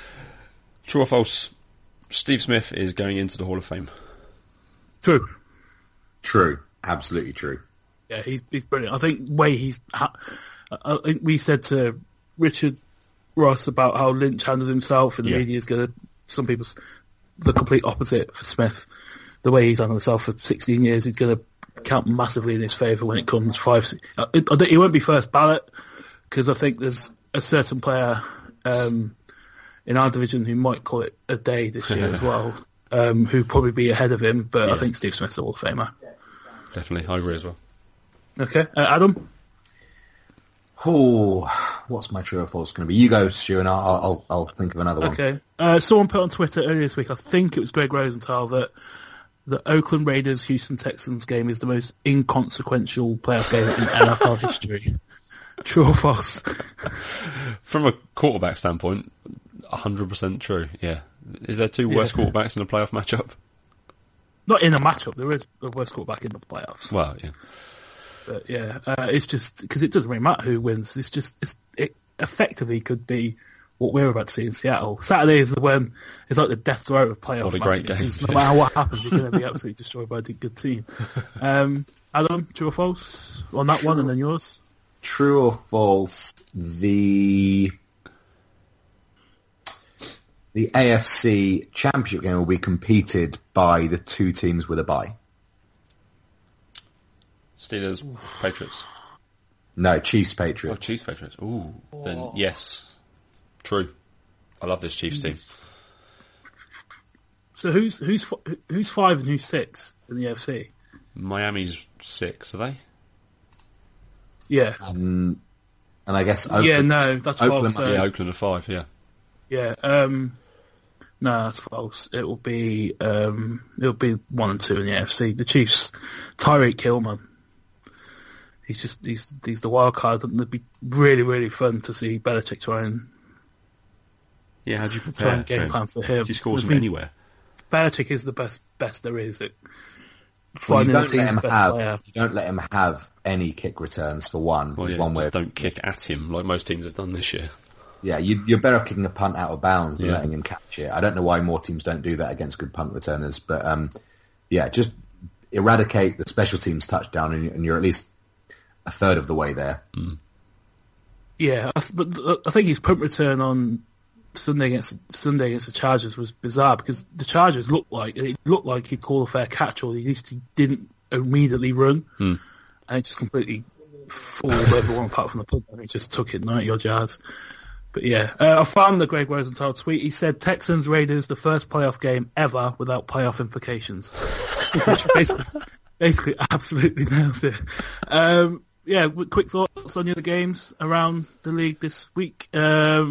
True or false? Steve Smith is going into the Hall of Fame. True. True. Absolutely true. Yeah, he's he's brilliant. I think the way he's... I think we said to Richard Ross about how Lynch handled himself, and the yeah. media is going to... Some people's... The complete opposite for Smith. The way he's handled himself for sixteen years, he's going to count massively in his favour when it comes five... I, I, he won't be first ballot, because I think there's a certain player um, in our division who might call it a day this year as well, um, who'd probably be ahead of him, but yeah. I think Steve Smith's a Hall of Famer. Definitely, I agree as well. Okay, uh, Adam? Oh, what's my true or false going to be? You go, Stu, and I'll, I'll, I'll think of another one. Okay. Uh, someone put on Twitter earlier this week, I think it was Greg Rosenthal, that the Oakland Raiders Houston Texans game is the most inconsequential playoff game in N F L history. True or false? From a quarterback standpoint, one hundred percent true, yeah. Is there two worse yeah. quarterbacks in a playoff matchup? Not in a matchup. There is a worse quarterback in the playoffs. Well, yeah. But yeah, uh, it's just because it doesn't really matter who wins. It's just it's, it effectively could be what we're about to see in Seattle. Saturday is when it's like the death throw of playoff what a matches. Great game. No matter what happens, you're going to be absolutely destroyed by a good team. Um, Adam, true or false on that true. one, and then yours? True or false? The the A F C Championship game will be competed by the two teams with a bye. Steelers, Patriots. No, Chiefs, Patriots. Oh, Chiefs, Patriots. Ooh, then yes, true. I love this Chiefs team. So who's who's who's five and who's six in the A F C? Miami's six, are they? Yeah. Um, and I guess Oakland, yeah, no, that's Oakland false. Yeah, Oakland are five. Yeah. Yeah. Um, no, that's false. It will be um, it'll be one and two in the A F C. The Chiefs, Tyreek Hill, man. He's just he's he's the wild card, and it'd be really really fun to see Belichick try and yeah. How do you prepare? Try and game plan for him. Do you score from anywhere? Belichick is the best best there is at well, finding you the team's best have, player. You don't let him have any kick returns for one. Well, yeah, one just way don't kick at him like most teams have done this year. Yeah, you, you're better off kicking a punt out of bounds than yeah. letting him catch it. I don't know why more teams don't do that against good punt returners, but um, yeah, just eradicate the special teams touchdown, and, and you're at least a third of the way there. Mm. Yeah, but I think his punt return on Sunday against Sunday against the Chargers was bizarre because the Chargers looked like it looked like he'd call a fair catch, or at least he didn't immediately run, mm. and it just completely fooled everyone apart from the punt, and he just took it ninety odd yards. But yeah, uh, I found the Greg Rosenthal tweet. He said Texans Raiders the first playoff game ever without playoff implications, which basically, basically absolutely nails it. Um, yeah, quick thoughts on the other games around the league this week. Um,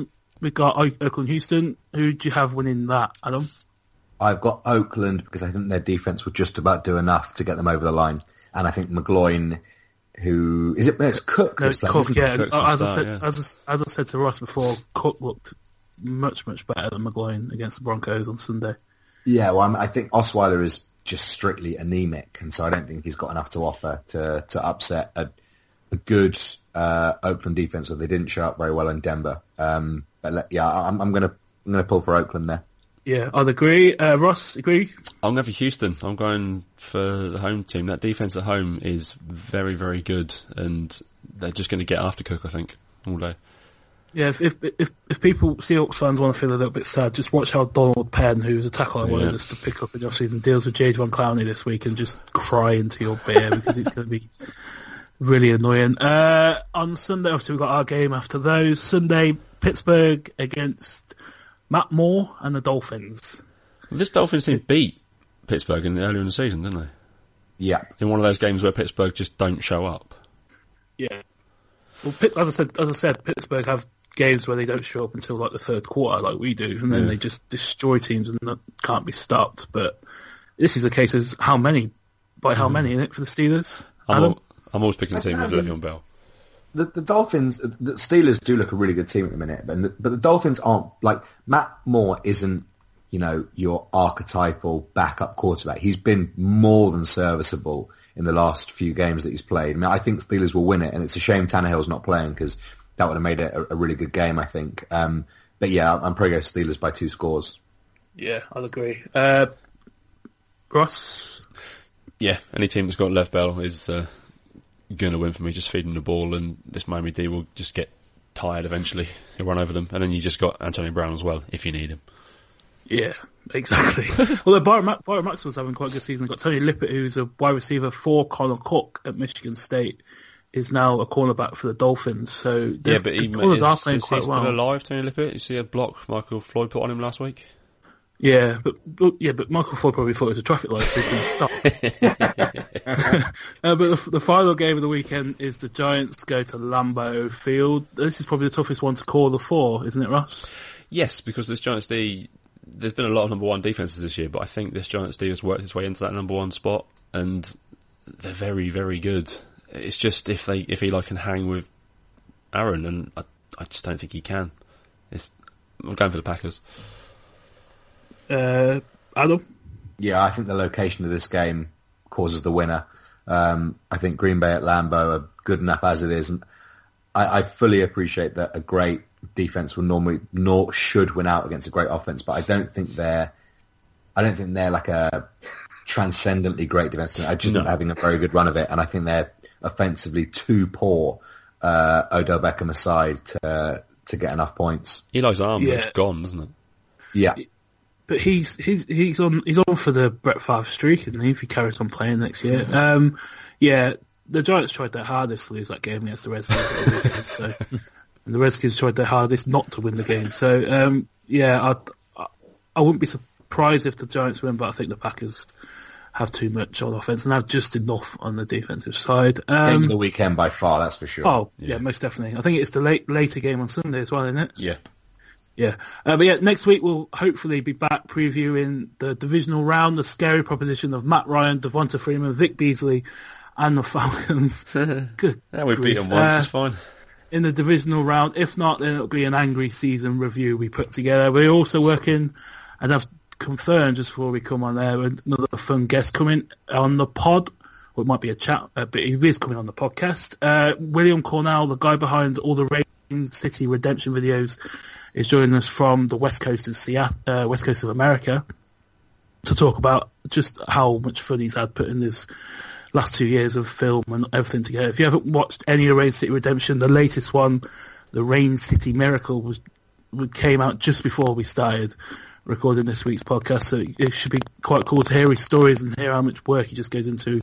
we got Oakland Houston. Who do you have winning that, Adam? I've got Oakland because I think their defense would just about do enough to get them over the line, and I think McGloin, who is it? It's Cook. No, that's playing, Cook, isn't yeah. it? As I start, said, yeah. as I, as I said to Ross before, Cook looked much much better than McGloin against the Broncos on Sunday. Yeah, well, I'm, I think Osweiler is just strictly anemic, and so I don't think he's got enough to offer to to upset a, a good uh, Oakland defense. So they didn't show up very well in Denver. Um, but let, yeah, I'm, I'm gonna I'm gonna pull for Oakland there. Yeah, I'd agree. Uh, Ross, agree? I'm going for Houston. I'm going for the home team. That defense at home is very, very good, and they're just going to get after Cook, I think, all day. Yeah, if if if, if people, Seahawks fans, want to feel a little bit sad, just watch how Donald Penn, who's a tackle I wanted Yeah. us to pick up in the offseason, deals with Jadon Clowney this week and just cry into your beer because it's going to be really annoying. Uh, on Sunday, obviously, we've got our game after those. Sunday, Pittsburgh against Matt Moore and the Dolphins. Well, this Dolphins team beat Pittsburgh in the, earlier in the season, didn't they? Yeah. In one of those games where Pittsburgh just don't show up. Yeah. Well, Pitt, as I said, as I said, Pittsburgh have games where they don't show up until like the third quarter, like we do, and then Yeah. they just destroy teams and that can't be stopped. But this is a case of how many, by how many, in it for the Steelers? I'm, Adam? al- I'm always picking the team with I mean- Le'Veon Bell. The, the Dolphins, the Steelers do look a really good team at the minute, but the, but the Dolphins aren't, like, Matt Moore isn't, you know, your archetypal backup quarterback. He's been more than serviceable in the last few games that he's played. I mean, I think Steelers will win it, and it's a shame Tannehill's not playing because that would have made it a, a really good game, I think. Um, but yeah, I'm probably going Steelers by two scores. Yeah, I'll agree. Uh, Ross? Yeah, any team that's got Lev Bell is uh, going to win for me. Just feeding the ball, and this Miami D will just get tired eventually. He'll run over them, and then you just got Antonio Brown as well if you need him. Yeah, exactly. Although Byron, Ma- Byron Maxwell's having quite a good season. Got Tony Lippett, who's a wide receiver for Connor Cook at Michigan State, is now a cornerback for the Dolphins. So Yeah, but he, the corners is, are playing is he quite still well. alive, Tony Lippett? You see a block Michael Floyd put on him last week? Yeah, but, but yeah, but Michael Floyd probably thought it was a traffic light, so he couldn't stop. uh, but the, the final game of the weekend is the Giants go to Lambeau Field. This is probably the toughest one to call the four, isn't it, Russ? Yes, because this Giants D, there's been a lot of number one defences this year, but I think this Giants D has worked its way into that number one spot, and they're very, very good. It's just if they if Eli can hang with Aaron, and I, I just don't think he can. It's, I'm going for the Packers. Uh, Adam? Yeah, I think the location of this game causes the winner. Um, I think Green Bay at Lambeau are good enough as it is, and I, I fully appreciate that a great defense will normally, nor should win out against a great offense, but I don't think they're, I don't think they're like a transcendently great defense. I just No. think they're having a very good run of it, and I think they're offensively too poor, uh, Odell Beckham aside, to to get enough points. Eli's arm Yeah. looks gone, doesn't it? Yeah. But he's he's he's on he's on for the Brett Favre streak, isn't he? If he carries on playing next year, um, yeah. The Giants tried their hardest to lose that game against the Redskins, at the weekend, so and the Redskins tried their hardest not to win the game. So um, yeah, I I wouldn't be surprised if the Giants win, but I think the Packers have too much on offense and have just enough on the defensive side. Um, Game of the weekend by far, that's for sure. oh yeah. most definitely. I think it's the late later game on Sunday as well, isn't it? Yeah. Yeah, uh, but yeah, next week we'll hopefully be back previewing the divisional round, the scary proposition of Matt Ryan, Devonta Freeman, Vic Beasley, and the Falcons. Good. Yeah, we've grief. beaten once, Uh, it's fine. in the divisional round. If not, then it'll be an angry season review we put together. We're also working, and I've confirmed just before we come on there, another fun guest coming on the pod. Well, it might be a chat, uh, but he is coming on the podcast. Uh, William Cornell, the guy behind all the Rain City Redemption videos, is joining us from the west coast of Seattle, uh, west coast of America, to talk about just how much fun he's had putting this last two years of film and everything together. If you haven't watched any of Rain City Redemption, the latest one, the Rain City Miracle, was came out just before we started recording this week's podcast. So it should be quite cool to hear his stories and hear how much work he just goes into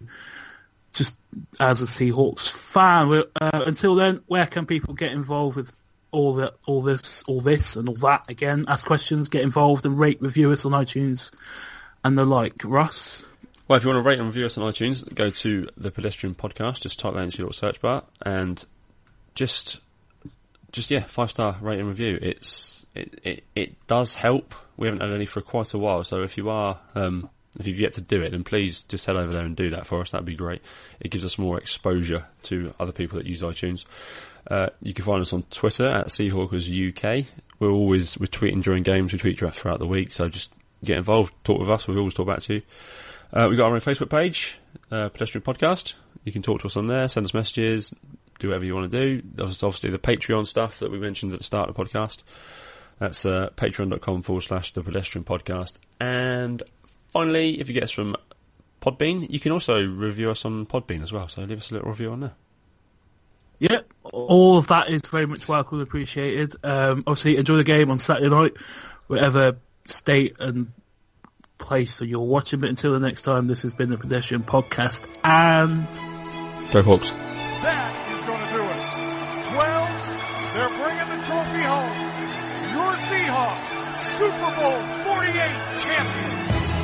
just as a Seahawks fan. Uh, until then, where can people get involved with all that, all this, all this, and all that? Again, ask questions, get involved, and rate, review us on iTunes and the like. Russ? Well, if you want to rate and review us on iTunes, go to the Pedestrian Podcast. Just type that into your search bar and just just yeah, five star rating review. It's it, it it does help. We haven't had any for quite a while, so if you are um, if you've yet to do it, then please just head over there and do that for us. That'd be great. It gives us more exposure to other people that use iTunes. Uh, you can find us on Twitter at Seahawkers U K. We're always we're tweeting during games. We tweet throughout the week, so just get involved, talk with us. We always talk back to you. Uh, we've got our own Facebook page, uh, Pedestrian Podcast. You can talk to us on there, send us messages, do whatever you want to do. There's obviously the Patreon stuff that we mentioned at the start of the podcast. That's uh, patreon.com forward slash the Pedestrian Podcast. And finally, if you get us from Podbean, you can also review us on Podbean as well. So leave us a little review on there. Yeah, all of that is very much welcome and appreciated. Um, obviously, enjoy the game on Saturday night, whatever state and place that you're watching. But until the next time, this has been the Pedestrian Podcast, and go Hawks. That is going to do it. twelve, they're bringing the trophy home. Your Seahawks, Super Bowl forty-eight champions.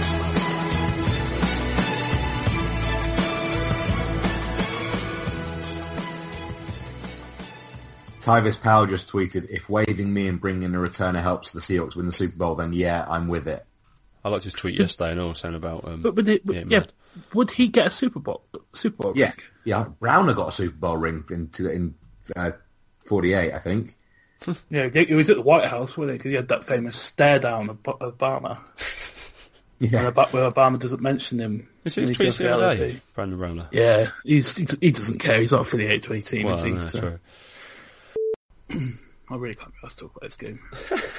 Tyvis Powell just tweeted, if waiving me and bringing a returner helps the Seahawks win the Super Bowl, then yeah, I'm with it. I liked his tweet yesterday and all saying about... Um, but, but, it, yeah, yeah would he get a Super Bowl Super Bowl yeah, ring? Yeah, Browner got a Super Bowl ring in, in uh, forty-eight, I think. Yeah, he was at the White House, wasn't he? Because he had that famous stare down of Obama. Yeah. Where Obama doesn't mention him. You see his tweets the other day, Brandon Browner? Yeah, he's, he doesn't care. He's not affiliated to any team, well, is he? No, so. true. I really can't be asked to talk about this game.